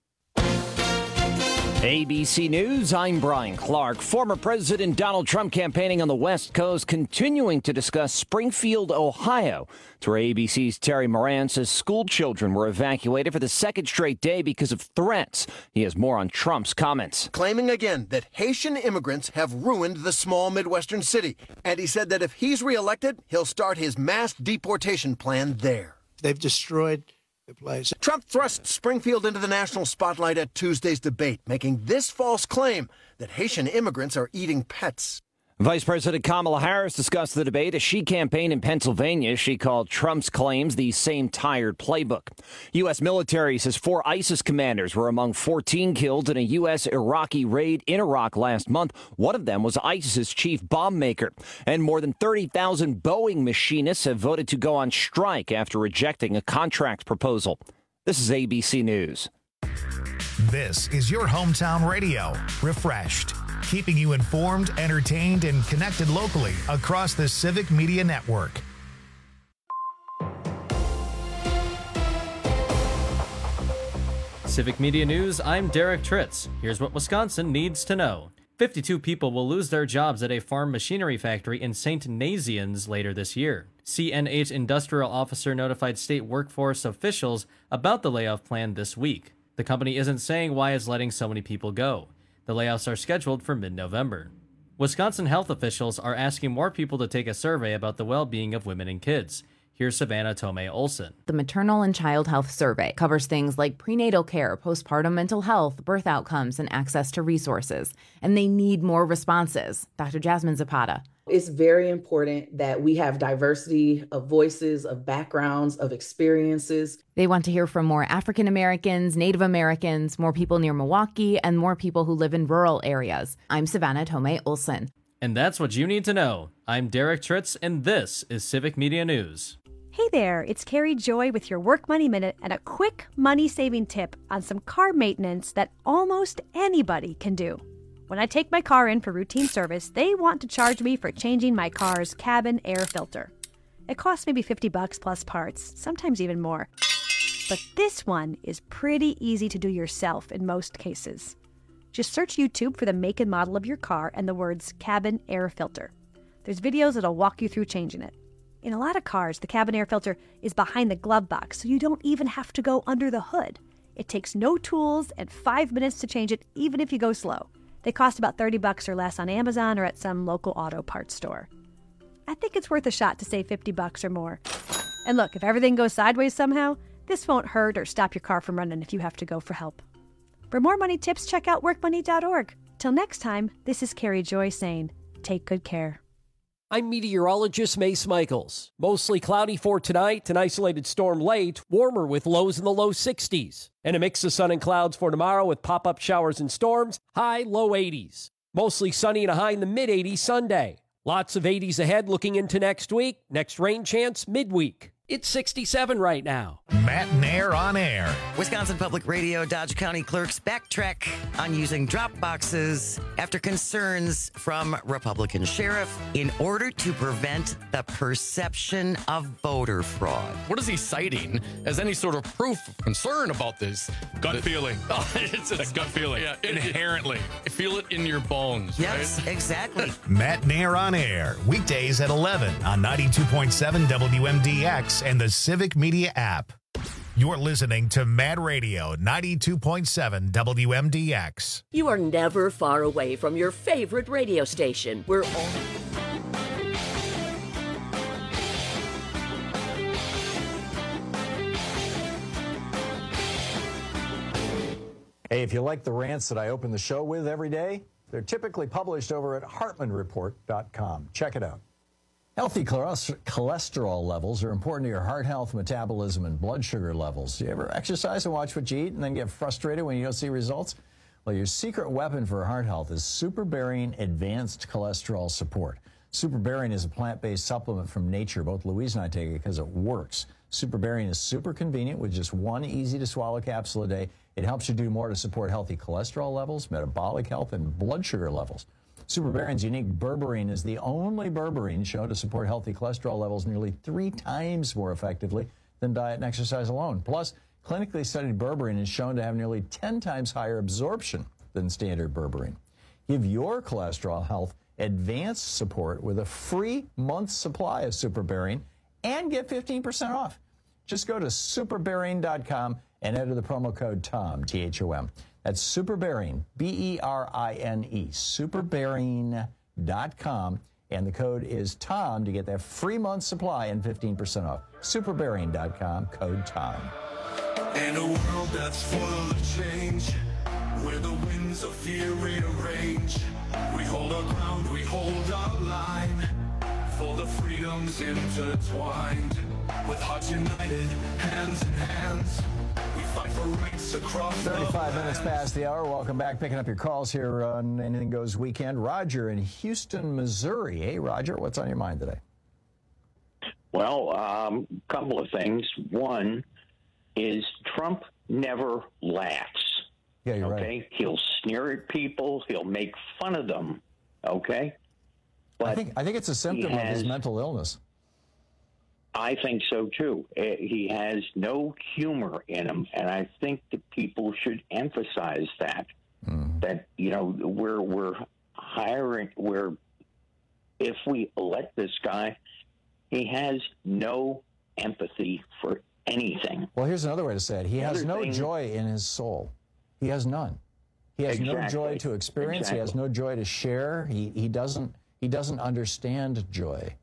A B C News, I'm Brian Clark. Former President Donald Trump campaigning on the West Coast, continuing to discuss Springfield, Ohio. To where A B C's Terry Moran says school children were evacuated for the second straight day because of threats. He has more on Trump's comments. Claiming again that Haitian immigrants have ruined the small Midwestern city. And he said that if he's reelected, he'll start his mass deportation plan there. They've destroyed the place. Trump thrust Springfield into the national spotlight at Tuesday's debate, making this false claim that Haitian immigrants are eating pets. Vice President Kamala Harris discussed the debate as she campaigned in Pennsylvania. She called Trump's claims the same tired playbook. U S military says four ISIS commanders were among fourteen killed in a U S Iraqi raid in Iraq last month. One of them was ISIS's chief bomb maker. And more than thirty thousand Boeing machinists have voted to go on strike after rejecting a contract proposal. This is A B C News. This is your hometown radio, refreshed, keeping you informed, entertained, and connected locally across the Civic Media Network. Civic Media News, I'm Derek Tritz. Here's what Wisconsin needs to know. fifty-two people will lose their jobs at a farm machinery factory in Saint Nazianz later this year. C N H industrial officer notified state workforce officials about the layoff plan this week. The company isn't saying why it's letting so many people go. The layoffs are scheduled for mid-November. Wisconsin health officials are asking more people to take a survey about the well-being of women and kids. Here's Savannah Tomei Olson. The Maternal and Child Health Survey covers things like prenatal care, postpartum mental health, birth outcomes, and access to resources. And they need more responses. Doctor Jasmine Zapata. It's very important that we have diversity of voices, of backgrounds, of experiences. They want to hear from more African Americans, Native Americans, more people near Milwaukee, and more people who live in rural areas. I'm Savannah Tomei Olson. And that's what you need to know. I'm Derek Tritz, and this is Civic Media News. Hey there, it's Carrie Joy with your Work Money Minute and a quick money-saving tip on some car maintenance that almost anybody can do. When I take my car in for routine service, they want to charge me for changing my car's cabin air filter. It costs maybe fifty bucks plus parts, sometimes even more. But this one is pretty easy to do yourself in most cases. Just search YouTube for the make and model of your car and the words cabin air filter. There's videos that'll walk you through changing it. In a lot of cars, the cabin air filter is behind the glove box, so you don't even have to go under the hood. It takes no tools and five minutes to change it, even if you go slow. They cost about thirty bucks or less on Amazon or at some local auto parts store. I think it's worth a shot to save fifty bucks or more. And look, if everything goes sideways somehow, this won't hurt or stop your car from running if you have to go for help. For more money tips, check out work money dot org. Till next time, this is Carrie Joy saying, take good care. I'm meteorologist Mace Michaels. Mostly cloudy for tonight, an isolated storm late, warmer with lows in the low sixties. And a mix of sun and clouds for tomorrow with pop-up showers and storms, high low eighties. Mostly sunny and a high in the mid eighties Sunday. Lots of eighties ahead looking into next week. Next rain chance midweek. It's sixty-seven right now. Matt Nair on air. Wisconsin Public Radio Dodge County clerks backtrack on using drop boxes after concerns from Republican sheriff in order to prevent the perception of voter fraud. What is he citing as any sort of proof of concern about this? Gut the, feeling. Oh, it's a gut feeling. Yeah, it, Inherently. It, feel it in your bones. Yes, right? exactly. Matt Nair on air. Weekdays at eleven on ninety-two point seven W M D X and the Civic Media app. You're listening to Mad Radio ninety-two point seven W M D X. You are never far away from your favorite radio station. We're all... Hey, if you like the rants that I open the show with every day, they're typically published over at Hartman Report dot com. Check it out. Healthy cholesterol levels are important to your heart health, metabolism, and blood sugar levels. Do you ever exercise and watch what you eat and then get frustrated when you don't see results? Well, your secret weapon for heart health is Super Barium Advanced Cholesterol Support. Superberrying is a plant-based supplement from nature. Both Louise and I take it because it works. Superberrying is super convenient with just one easy-to-swallow capsule a day. It helps you do more to support healthy cholesterol levels, metabolic health, and blood sugar levels. Superberrying's unique berberine is the only berberine shown to support healthy cholesterol levels nearly three times more effectively than diet and exercise alone. Plus, clinically studied berberine is shown to have nearly ten times higher absorption than standard berberine. Give your cholesterol health advanced support with a free month's supply of Superberrying and get fifteen percent off. Just go to superberrying dot com and enter the promo code TOM, T H O M. That's Superberrying, B E R I N E, superberrying dot com, and the code is TOM to get that free month's supply and fifteen percent off. superberrying dot com, code TOM. In a world that's full of change, where the winds of fear rearrange, we hold our ground, we hold our line, for the freedoms intertwined. With hearts united, hands in hands, we fight for rights across the thirty-five minutes past the hour. Welcome back. Picking up your calls here on Anything Goes Weekend. Roger in Houston, Missouri. Hey, Roger, what's on your mind today? Well, a um, couple of things. One is Trump never laughs. Yeah, you're okay? right. He'll sneer at people. He'll make fun of them. Okay? But I think I think it's a symptom has, of his mental illness. I think so, too. Uh, he has no humor in him, and I think that people should emphasize that, mm. that, you know, we're, we're hiring, we're, if we elect this guy, he has no empathy for anything. Well, here's another way to say it. He the has no thing, joy in his soul. He has none. He has exactly, no joy to experience. Exactly. He has no joy to share. He, he, doesn't, he doesn't understand joy.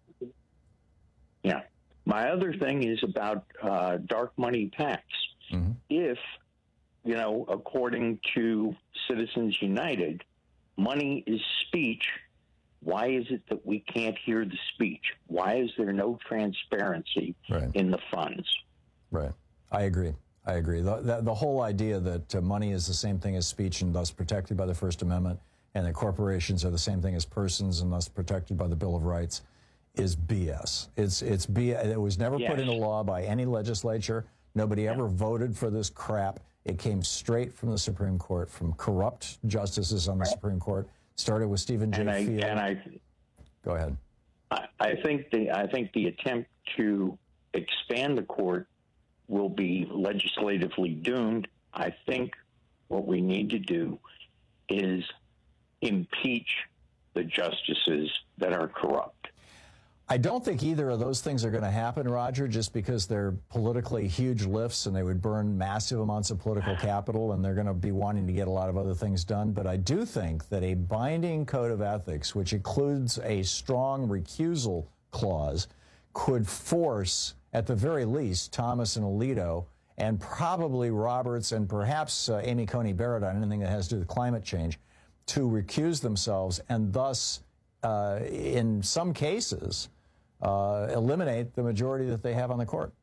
Yeah. My other thing is about uh, dark money PACs. Mm-hmm. If, you know, according to Citizens United, money is speech, why is it that we can't hear the speech? Why is there no transparency right. in the funds? Right. I agree. I agree. The, the, the whole idea that uh, money is the same thing as speech and thus protected by the First Amendment, and that corporations are the same thing as persons and thus protected by the Bill of Rights, is B S. It's it's B S. It was never yes. put into law by any legislature. Nobody ever yeah. voted for this crap. It came straight from the Supreme Court, from corrupt justices on the right. Supreme Court. Started with Stephen J. And I, Field. And I, Go ahead. I, I think the I think the attempt to expand the court will be legislatively doomed. I think what we need to do is impeach the justices that are corrupt. I don't think either of those things are going to happen, Roger, just because they're politically huge lifts and they would burn massive amounts of political capital, and they're going to be wanting to get a lot of other things done. But I do think that a binding code of ethics, which includes a strong recusal clause, could force, at the very least, Thomas and Alito, and probably Roberts and perhaps uh, Amy Coney Barrett on anything that has to do with climate change, to recuse themselves and thus, uh, in some cases, Uh, eliminate the majority that they have on the court.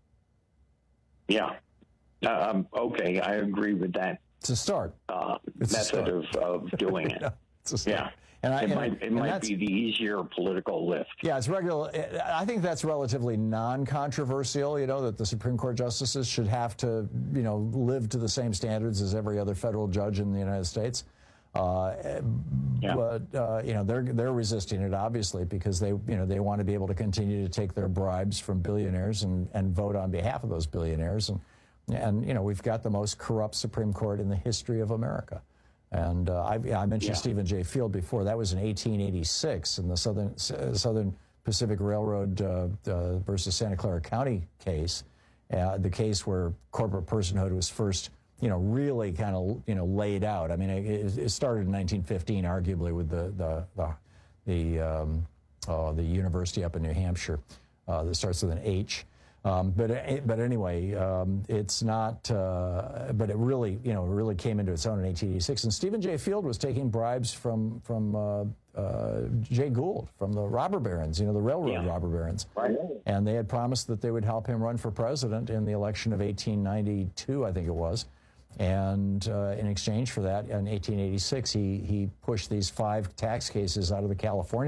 Yeah. Um, okay, I agree with that. It's a start. Uh, it's method a start. Of, of doing it. yeah, it's a start. Yeah. And I, it and, might, it and might be the easier political lift. Yeah, it's regular. I think that's relatively non-controversial, you know, that the Supreme Court justices should have to, you know, live to the same standards as every other federal judge in the United States. Uh, yeah. But uh, you know, they're they're resisting it, obviously, because they you know they want to be able to continue to take their bribes from billionaires and, and vote on behalf of those billionaires, and and you know we've got the most corrupt Supreme Court in the history of America. And uh, I, I mentioned yeah. Stephen J. Field before. That was in eighteen eighty-six in the Southern uh, Southern Pacific Railroad uh, uh, versus Santa Clara County case, uh, the case where corporate personhood was first, you know, really kind of, you know, laid out. I mean, it, it started in nineteen fifteen, arguably, with the the the the, um, uh, the university up in New Hampshire uh, that starts with an H. Um, but but anyway, um, it's not. Uh, but it really, you know, it really came into its own in eighteen eighty-six. And Stephen J. Field was taking bribes from from uh, uh, Jay Gould, from the robber barons, you know, the railroad yeah. robber barons. Right. And they had promised that they would help him run for president in the election of eighteen ninety-two, I think it was. And uh, in exchange for that, in eighteen eighty-six, he he pushed these five tax cases out of the California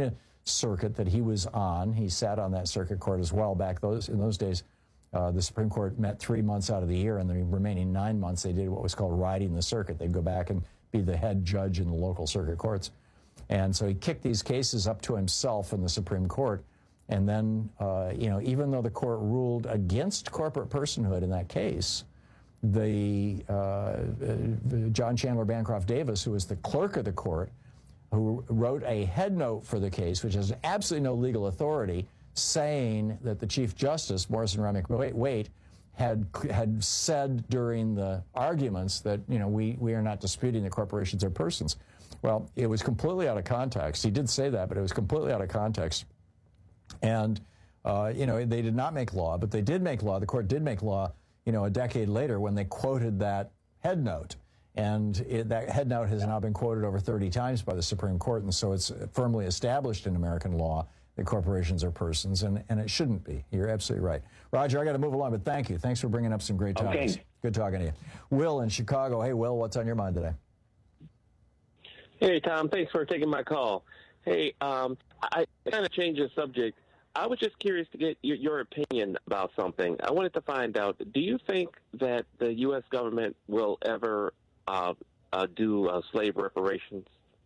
circuit that he was on. He sat on that circuit court as well back those in those days. Uh, the Supreme Court met three months out of the year, and the remaining nine months they did what was called riding the circuit. They'd go back and be the head judge in the local circuit courts. And so he kicked these cases up to himself in the Supreme Court. And then, uh, you know, even though the court ruled against corporate personhood in that case, the uh, uh, John Chandler Bancroft Davis, who was the clerk of the court, who wrote a head note for the case, which has absolutely no legal authority, saying that the Chief Justice, Morrison Remick Waite, had had said during the arguments that, you know, we, we are not disputing that corporations are persons. Well, it was completely out of context. He did say that, but it was completely out of context. And, uh, you know, they did not make law, but they did make law. The court did make law, you know, a decade later when they quoted that head note. And it, that head note has now been quoted over thirty times by the Supreme Court, and so it's firmly established in American law that corporations are persons, and, and it shouldn't be. You're absolutely right. Roger, I got to move along, but thank you. Thanks for bringing up some great topics. Okay. Good talking to you. Will in Chicago. Hey, Will, what's on your mind today? Hey, Tom, thanks for taking my call. Hey, um, I kind of changed the subject. I was just curious to get your, your opinion about something. I wanted to find out, do you think that the U S government will ever uh, uh, do uh, slave reparations?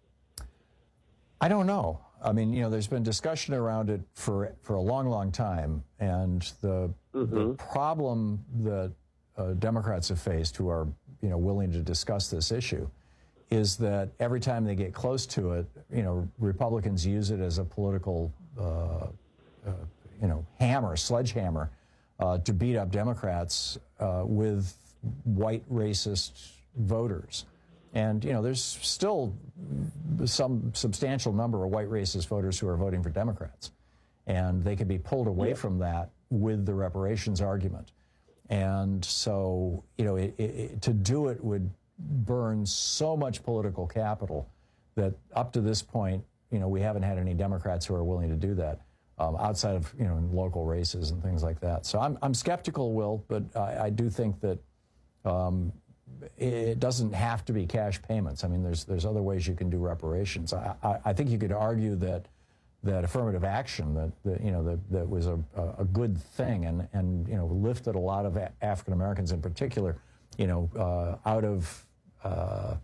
I don't know. I mean, you know, there's been discussion around it for for a long, long time, and the, mm-hmm. the problem that uh, Democrats have faced, who are, you know, willing to discuss this issue, is that every time they get close to it, you know, Republicans use it as a political, uh, uh, you know, hammer, sledgehammer, uh, to beat up Democrats uh, with white racist voters. And, you know, there's still some substantial number of white racist voters who are voting for Democrats. And they can be pulled away yeah. from that with the reparations argument. And so, you know, it, it, to do it would burn so much political capital that up to this point, you know, we haven't had any Democrats who are willing to do that um, outside of, you know, in local races and things like that. So I'm, I'm skeptical, Will, but I, I do think that um, it doesn't have to be cash payments. I mean, there's there's other ways you can do reparations. I, I, I think you could argue that that affirmative action, that, that you know, that, that was a, a good thing, and, and you know, lifted a lot of African Americans in particular, you know, uh, out of uh,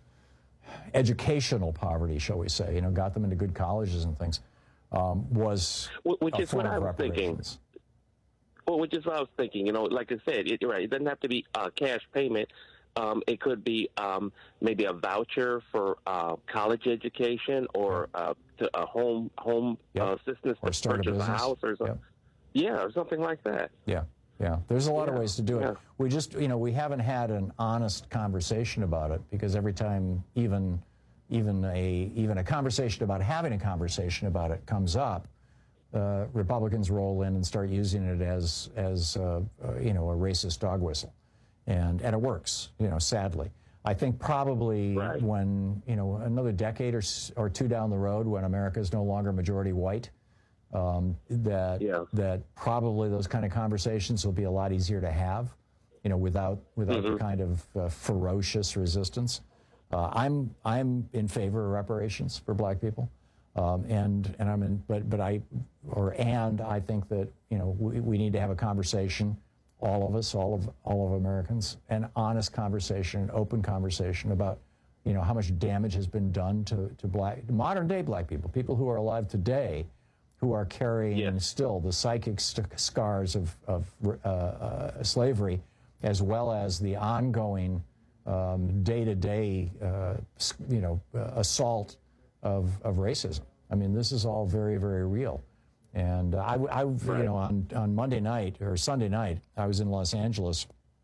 educational poverty, shall we say, you know, got them into good colleges and things, um, was which a is form what I of was thinking. reparations. Well, which is what I was thinking. You know, like I said, it, right, it doesn't have to be a cash payment. Um, it could be um, maybe a voucher for uh, college education, or uh, to a home home yep. uh, assistance or to start purchase a, a house or something. Yep. Yeah, or something like that. Yeah, yeah. There's a lot yeah. of ways to do it. Yeah. We just, you know, we haven't had an honest conversation about it, because every time even even a even a conversation about having a conversation about it comes up, uh, Republicans roll in and start using it as as uh, uh, you know, a racist dog whistle. And, and it works, you know, sadly. I think probably right. when, you know, another decade or, or two down the road, when America is no longer majority white, um, that yeah. that probably those kind of conversations will be a lot easier to have, you know, without without mm-hmm. the kind of uh, ferocious resistance. Uh, I'm I'm in favor of reparations for black people, um, and and I'm in, but but I or and I think that, you know, we, we need to have a conversation. All of us, all of all of Americans, an honest conversation, an open conversation about, you know, how much damage has been done to, to black, modern day black people, people who are alive today, who are carrying yeah. still the psychic st- scars of, of uh, uh, slavery, as well as the ongoing um, day-to-day, uh, you know, uh, assault of, of racism. I mean, this is all very, very real. And uh, I, I right. you know, on, on Monday night or Sunday night, I was in Los Angeles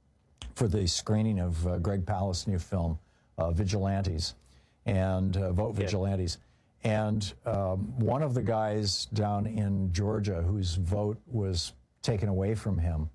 for the screening of uh, Greg Palast's new film, uh, Vigilantes, and uh, Vote Vigilantes. Yeah. And um, one of the guys down in Georgia whose vote was taken away from him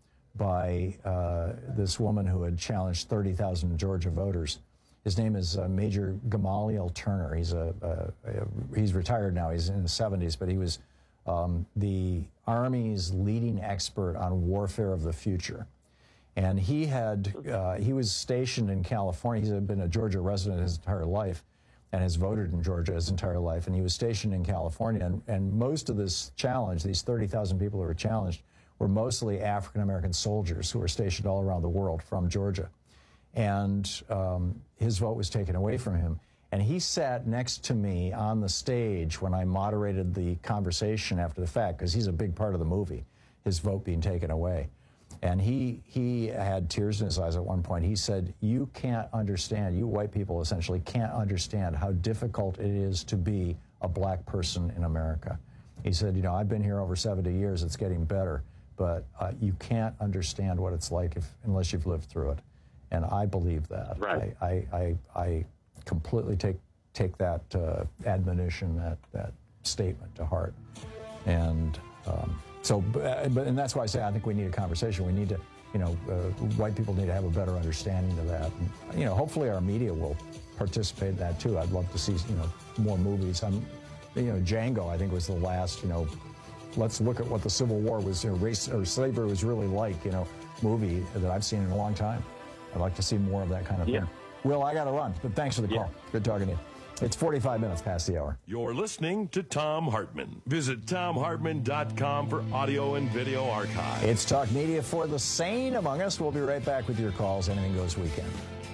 by uh, this woman who had challenged thirty thousand Georgia voters. His name is uh, Major Gamaliel Turner. He's a, a, a he's retired now. He's in his seventies, but he was Um, the Army's leading expert on warfare of the future. And he had, uh, he was stationed in California. He's been a Georgia resident his entire life. and has voted in Georgia his entire life, and he was stationed in California. And, and most of this challenge, these thirty thousand people who were challenged, were mostly African-American soldiers who were stationed all around the world from Georgia. And um, his vote was taken away from him. And he sat next to me on the stage when I moderated the conversation after the fact, because he's a big part of the movie, his vote being taken away. And he he had tears in his eyes at one point. He said, you can't understand, you white people essentially can't understand how difficult it is to be a black person in America. He said, you know, I've been here over seventy years, it's getting better, but uh, you can't understand what it's like if, unless you've lived through it. And I believe that. Right. I, I, I, I completely take take that uh, admonition, that, that statement to heart. And um, So, but, and that's why I say I think we need a conversation. We need to, you know, uh, white people need to have a better understanding of that. And, you know, hopefully our media will participate in that too. I'd love to see, you know, more movies. I'm, you know, Django, I think, was the last, you know, let's look at what the Civil War was, you know, race or slavery was really like, you know, movie that I've seen in a long time. I'd like to see more of that kind of Yeah. thing. Will, I got to run, but thanks for the call. Good talking to you. It's forty-five minutes past the hour. You're listening to Tom Hartman. Visit tom hartman dot com for audio and video archive. It's Talk Media for the sane among us. We'll be right back with your calls. Anything Goes Weekend.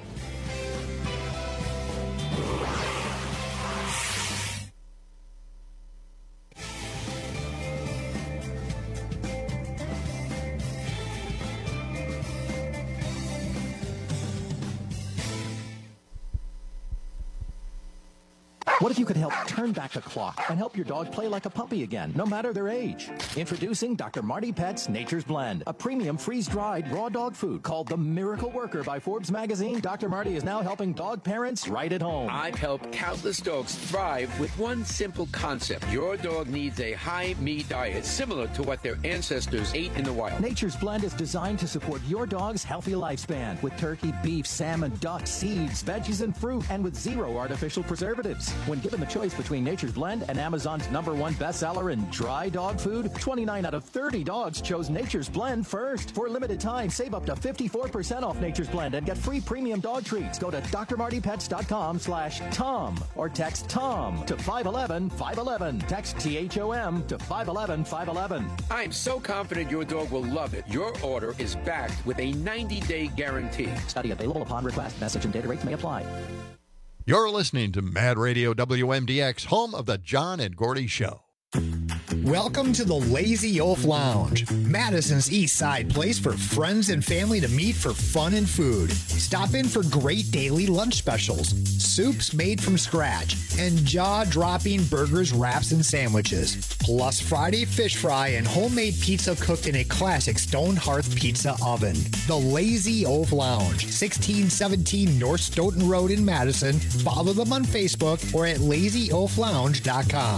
What if you could help turn back the clock and help your dog play like a puppy again, no matter their age? Introducing Doctor Marty Pet's Nature's Blend, a premium freeze-dried raw dog food called the Miracle Worker by Forbes magazine. Doctor Marty is now helping dog parents right at home. I've helped countless dogs thrive with one simple concept. Your dog needs a high-meat diet similar to what their ancestors ate in the wild. Nature's Blend is designed to support your dog's healthy lifespan with turkey, beef, salmon, duck, seeds, veggies, and fruit, and with zero artificial preservatives. When given the choice between Nature's Blend and Amazon's number one bestseller in dry dog food, twenty-nine out of thirty dogs chose Nature's Blend first. For a limited time, save up to fifty-four percent off Nature's Blend and get free premium dog treats. Go to d r marty pets dot com slash Tom or text Tom to five one one, five one one. Text T H O M to five one one, five one one. I'm so confident your dog will love it. Your order is backed with a ninety-day guarantee. Study available upon request. Message and data rates may apply. You're listening to Mad Radio W M D X, home of the John and Gordy Show. Welcome to the Lazy Oaf Lounge, Madison's East Side place for friends and family to meet for fun and food. Stop in for great daily lunch specials, soups made from scratch, and jaw-dropping burgers, wraps, and sandwiches. Plus Friday fish fry and homemade pizza cooked in a classic stone hearth pizza oven. The Lazy Oaf Lounge, sixteen seventeen North Stoughton Road in Madison. Follow them on Facebook or at lazy oaf lounge dot com.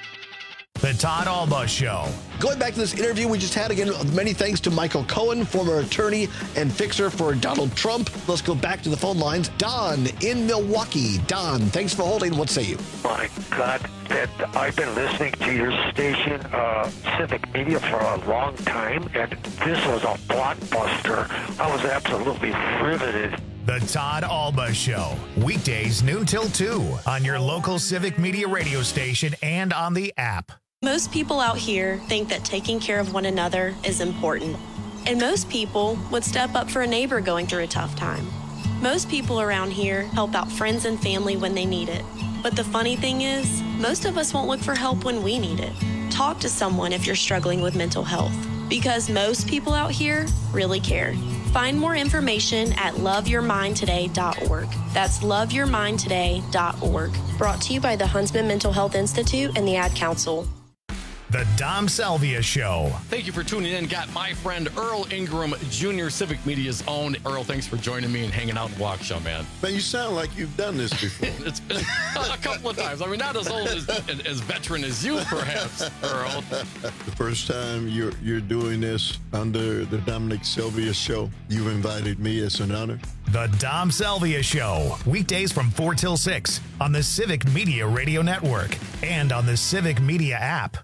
The Todd Alba Show. Going back to this interview we just had, again, many thanks to Michael Cohen, former attorney and fixer for Donald Trump. Let's go back to the phone lines. Don in Milwaukee. Don, thanks for holding. What say you? My God, that I've been listening to your station, uh, Civic Media, for a long time, and this was a blockbuster. I was absolutely riveted. The Todd Alba Show. Weekdays noon till two on your local Civic Media radio station and on the app. Most people out here think that taking care of one another is important. And most people would step up for a neighbor going through a tough time. Most people around here help out friends and family when they need it. But the funny thing is, most of us won't look for help when we need it. Talk to someone if you're struggling with mental health, because most people out here really care. Find more information at love your mind today dot org. That's love your mind today dot org. Brought to you by the Huntsman Mental Health Institute and the Ad Council. The Dom Salvia Show. Thank you for tuning in. Got my friend Earl Ingram Junior, Civic Media's own. Earl, thanks for joining me and hanging out in Waukesha, man. Man, you sound like you've done this before. It's been a couple of times. I mean, not as old as as veteran as you, perhaps, Earl. The first time you're you're doing this under the Dominic Sylvia Show, you've invited me. It's an honor. The Dom Salvia Show. Weekdays from four till six on the Civic Media Radio Network and on the Civic Media app.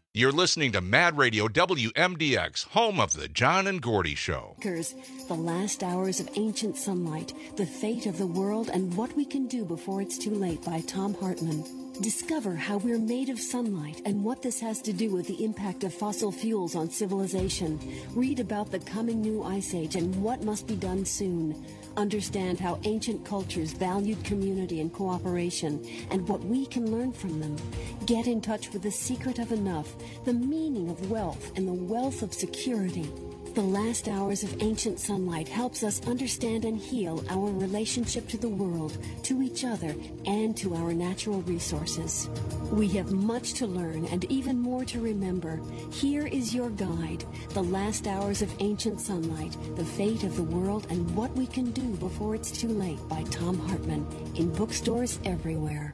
You're listening to Mad Radio W M D X, home of the John and Gordy Show. The Last Hours of Ancient Sunlight, The Fate of the World, and What We Can Do Before It's Too Late by Tom Hartman. Discover how we're made of sunlight and what this has to do with the impact of fossil fuels on civilization. Read about the coming new ice age and what must be done soon. Understand how ancient cultures valued community and cooperation and what we can learn from them. Get in touch with the secret of enough, the meaning of wealth, and the wealth of security. The Last Hours of Ancient Sunlight helps us understand and heal our relationship to the world, to each other, and to our natural resources. We have much to learn and even more to remember. Here is your guide, The Last Hours of Ancient Sunlight, The Fate of the World, and What We Can Do Before It's Too Late by Tom Hartman, in bookstores everywhere.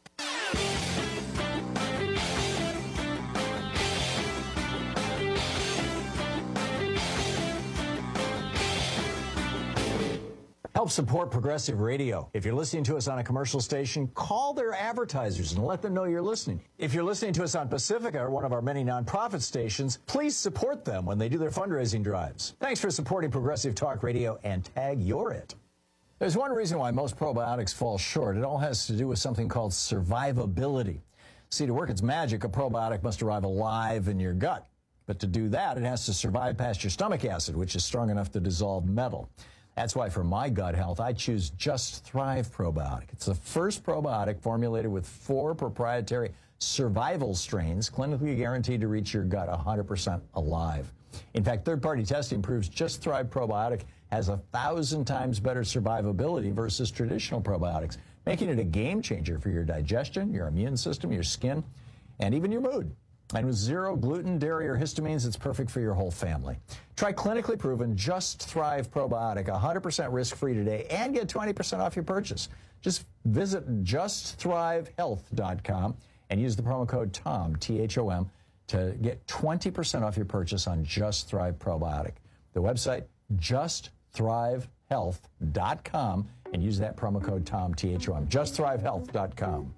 Help support Progressive Radio. If you're listening to us on a commercial station, call their advertisers and let them know you're listening. If you're listening to us on Pacifica, or one of our many nonprofit stations, please support them when they do their fundraising drives. Thanks for supporting Progressive Talk Radio, and tag you're it. There's one reason why most probiotics fall short. It all has to do with something called survivability. See, to work its magic, a probiotic must arrive alive in your gut. But to do that, it has to survive past your stomach acid, which is strong enough to dissolve metal. That's why for my gut health, I choose Just Thrive Probiotic. It's the first probiotic formulated with four proprietary survival strains, clinically guaranteed to reach your gut one hundred percent alive. In fact, third-party testing proves Just Thrive Probiotic has a thousand times better survivability versus traditional probiotics, making it a game changer for your digestion, your immune system, your skin, and even your mood. And with zero gluten, dairy, or histamines, it's perfect for your whole family. Try clinically proven Just Thrive Probiotic, one hundred percent risk-free today, and get twenty percent off your purchase. Just visit just thrive health dot com and use the promo code TOM, T H O M, to get twenty percent off your purchase on Just Thrive Probiotic. The website, just thrive health dot com, and use that promo code TOM, T H O M, just thrive health dot com.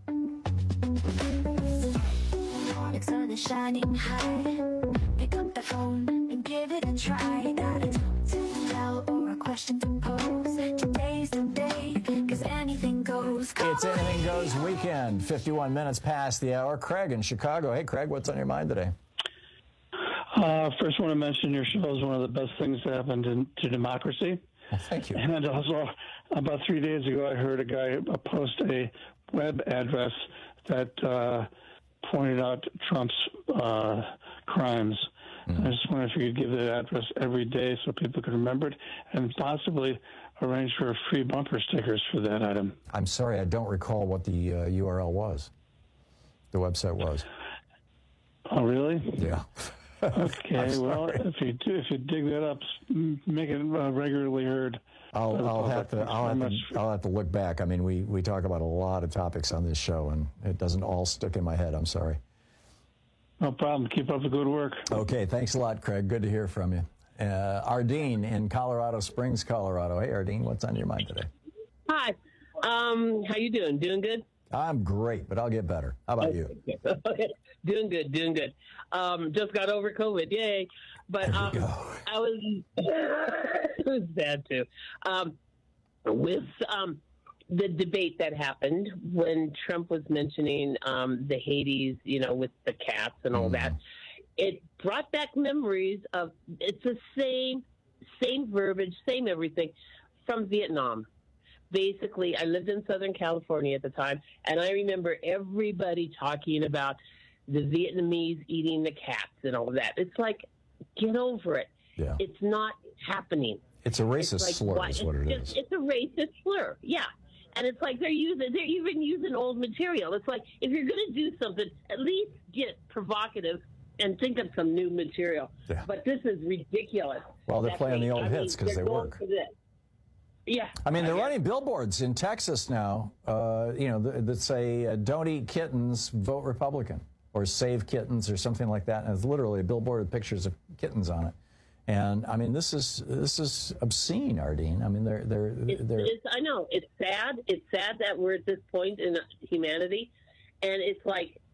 Like sun is shining high. Pick up the phone and give it a try. Got a talk to tell or a question to pose. Today's the day, cause anything goes. It's Anything Goes Weekend, fifty-one minutes past the hour. Craig in Chicago. Hey, Craig, what's on your mind today? Uh, first, I want to mention your show is one of the best things that happened in, to democracy. Well, thank you. And also, about three days ago, I heard a guy post a web address that uh, pointed out Trump's uh, crimes. Mm. I just wonder if you could give that address every day so people can remember it, and possibly arrange for free bumper stickers for that item. I'm sorry, I don't recall what the uh, U R L was. The website was. Oh, really? Yeah. Okay. Well, if you do, if you dig that up, make it uh, regularly heard. I'll, I'll have to. I'll have to. I'll have to look back. I mean, we we talk about a lot of topics on this show, and it doesn't all stick in my head. I'm sorry. No problem. Keep up the good work. Okay. Thanks a lot, Craig. Good to hear from you. Uh, Ardeen in Colorado Springs, Colorado. Hey, Ardeen, what's on your mind today? Hi. Um, how you doing? Doing good? I'm great, but I'll get better. How about you? Okay. Doing good, doing good. Um, just got over COVID, yay! But um, I was it was bad too. Um, with um, the debate that happened when Trump was mentioning um, the Hades, you know, with the cats and all mm. that, it brought back memories of it's the same, same verbiage, same everything from Vietnam. Basically, I lived in Southern California at the time, and I remember everybody talking about the Vietnamese eating the cats and all of that. It's like, get over it. Yeah. It's not happening. It's a racist it's like, slur why, is what it just, is. It's a racist slur, yeah. And it's like they're using, they're even using old material. It's like, if you're going to do something, at least get provocative and think of some new material. Yeah. But this is ridiculous. Well, they're That playing they, the old I hits because mean, they going work. for this. Yeah. I mean, they're running billboards in Texas now, uh, you know, that, that say, uh, don't eat kittens, vote Republican, or save kittens, or something like that. And it's literally a billboard with pictures of kittens on it. And, I mean, this is this is obscene, Ardeen. I mean, they're... they're, they're it's, it's, I know. It's sad. It's sad that we're at this point in humanity. And it's like,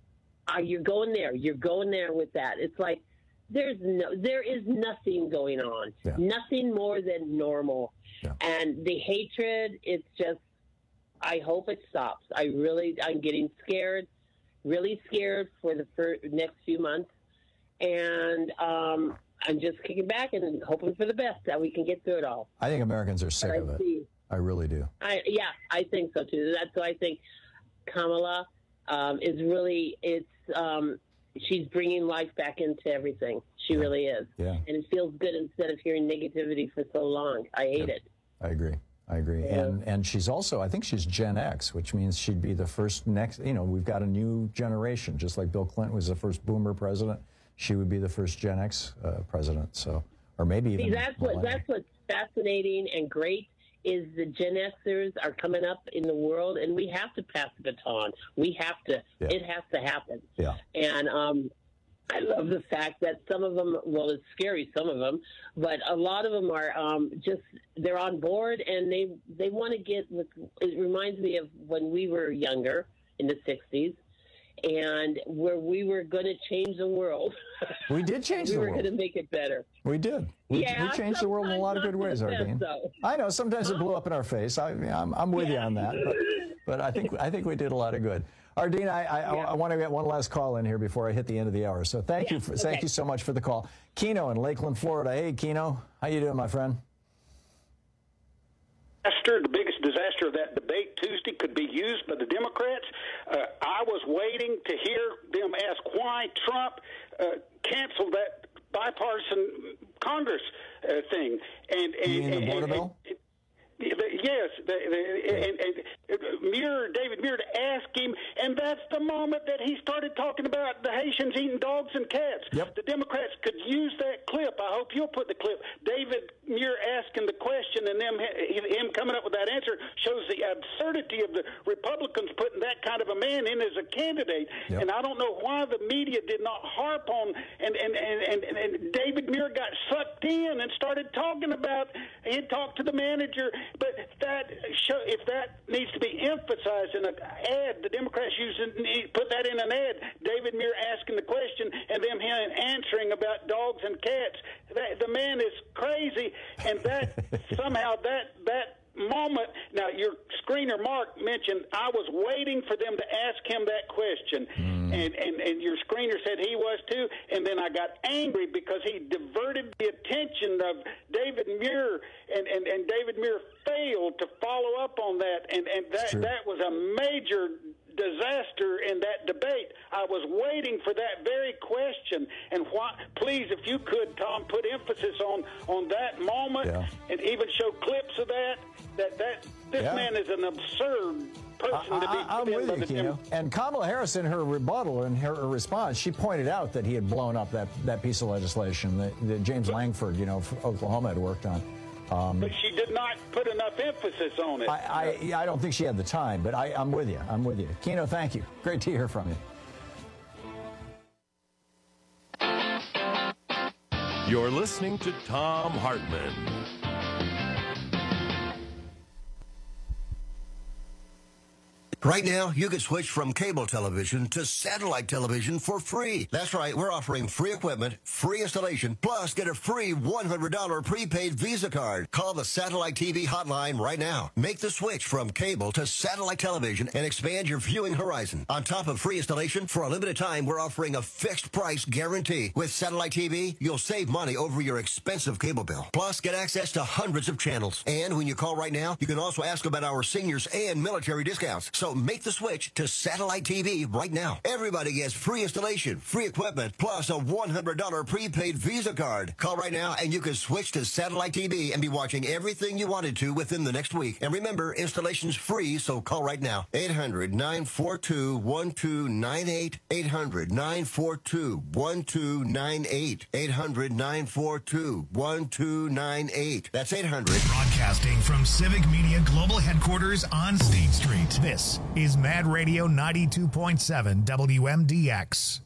are you going there? You're going there with that. It's like there's no, there is nothing going on. Yeah. Nothing more than normal. Yeah. And the hatred, it's just, I hope it stops. I really, I'm getting scared, really scared for the first, next few months. And um, I'm just kicking back and hoping for the best that we can get through it all. I think Americans are sick But I of it. see- I really do. I, yeah, I think so too. That's why I think Kamala um, is really, it's, um, she's bringing life back into everything. She really is. Yeah. And it feels good instead of hearing negativity for so long. I hate it. I agree. I agree. And and she's also, I think she's Gen X, which means she'd be the first next, you know, we've got a new generation, just like Bill Clinton was the first boomer president. She would be the first Gen X uh, president. So, or maybe even See, that's what millennial. that's what's fascinating and great is the Gen Xers are coming up in the world, and we have to pass the baton. We have to. Yeah. It has to happen. Yeah. And um, I love the fact that some of them, well, it's scary, some of them, but a lot of them are um, just, they're on board, and they, they want to get with, it reminds me of when we were younger in the sixties, and where we were going to change the world. We did change we the were world. going to make it better. We did. We, Yeah, we changed the world in a lot of good ways, sometimes not Ardeen. the best, I know sometimes it blew up in our face. I, I'm, I'm with you on that, but, but I think I think we did a lot of good. Ardeen, I, I, I, I want to get one last call in here before I hit the end of the hour. So thank Yeah, you, for, okay. thank you so much for the call, Keno in Lakeland, Florida. Hey, Keno, how you doing, my friend? Disaster, the biggest disaster of that debate Tuesday could be used by the Democrats. Uh, I was waiting to hear them ask why Trump uh, canceled that bipartisan Congress uh, thing. And, and, You mean the and- border and- bill? and- the- yes, the, the, and, and Muir, David Muir, to ask him, and that's the moment that he started talking about the Haitians eating dogs and cats. Yep. The Democrats could use that clip. I hope you'll put the clip. David Muir asking the question and them him coming up with that answer shows the absurdity of the Republicans putting that kind of a man in as a candidate. Yep. And I don't know why the media did not harp on, and, and, and, and, and David Muir got sucked in and started talking about, he had talked to the manager. But that show, if that needs to be emphasized in an ad, the Democrats using put that in an ad. David Muir asking the question and them him answering about dogs and cats. That, the man is crazy, and that somehow that that moment. Now, your screener Mark mentioned I was waiting for them to ask him that question, Mm. and, and and your screener said he was too, and then I got angry because he diverted the attention of David Muir, and, and, and David Muir failed to follow up on that, and and that true. that was a major disaster in that debate. I was waiting for that very question, and why, please, if you could, Tom, put emphasis on on that moment, Yeah. and even show clips of that. That that this Yeah. man is an absurd person to be I, I'm put in with by you, the Keno. Dem- And Kamala Harris, in her rebuttal and her, her response, she pointed out that he had blown up that, that piece of legislation that, that James Langford, you know, from Oklahoma had worked on. Um, But she did not put enough emphasis on it. I, I, I don't think she had the time, but I, I'm with you. I'm with you. Keno, thank you. Great to hear from you. You're listening to Tom Hartman. Right now, you can switch from cable television to satellite television for free. That's right, we're offering free equipment, free installation, plus get a free one hundred dollars prepaid Visa card. Call the Satellite T V hotline right now. Make the switch from cable to satellite television and expand your viewing horizon. On top of free installation, for a limited time, we're offering a fixed price guarantee. With Satellite T V, you'll save money over your expensive cable bill. Plus, get access to hundreds of channels. And when you call right now, you can also ask about our seniors and military discounts. So make the switch to Satellite T V right now. Everybody gets free installation, free equipment, plus a one hundred dollars prepaid Visa card. Call right now and you can switch to Satellite T V and be watching everything you wanted to within the next week. And remember, installation's free, so call right now. eight hundred, nine four two, one two nine eight. eight hundred, nine four two, one two nine eight. eight hundred, nine four two, one two nine eight. That's eight hundred. Broadcasting from Civic Media Global Headquarters on State Street. This is Mad Radio ninety-two point seven W M D X.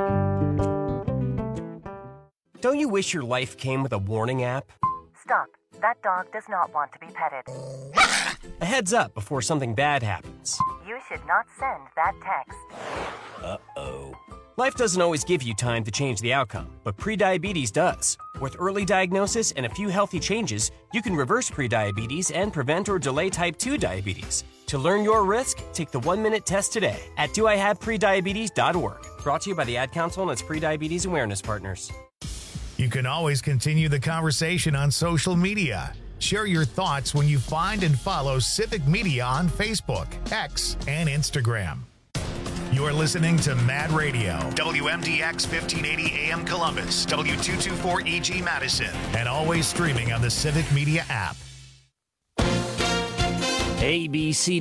Don't you wish your life came with a warning app? Stop. That dog does not want to be petted. A heads up before something bad happens. You should not send that text. Uh-oh. Life doesn't always give you time to change the outcome, but prediabetes does. With early diagnosis and a few healthy changes, you can reverse prediabetes and prevent or delay type two diabetes. To learn your risk, take the one-minute test today at do I have prediabetes dot org. Brought to you by the Ad Council and its Prediabetes Awareness Partners. You can always continue the conversation on social media. Share your thoughts when you find and follow Civic Media on Facebook, X, and Instagram. You're listening to Mad Radio, W M D X fifteen eighty A M Columbus, W two twenty-four E G Madison, and always streaming on the Civic Media app. A B C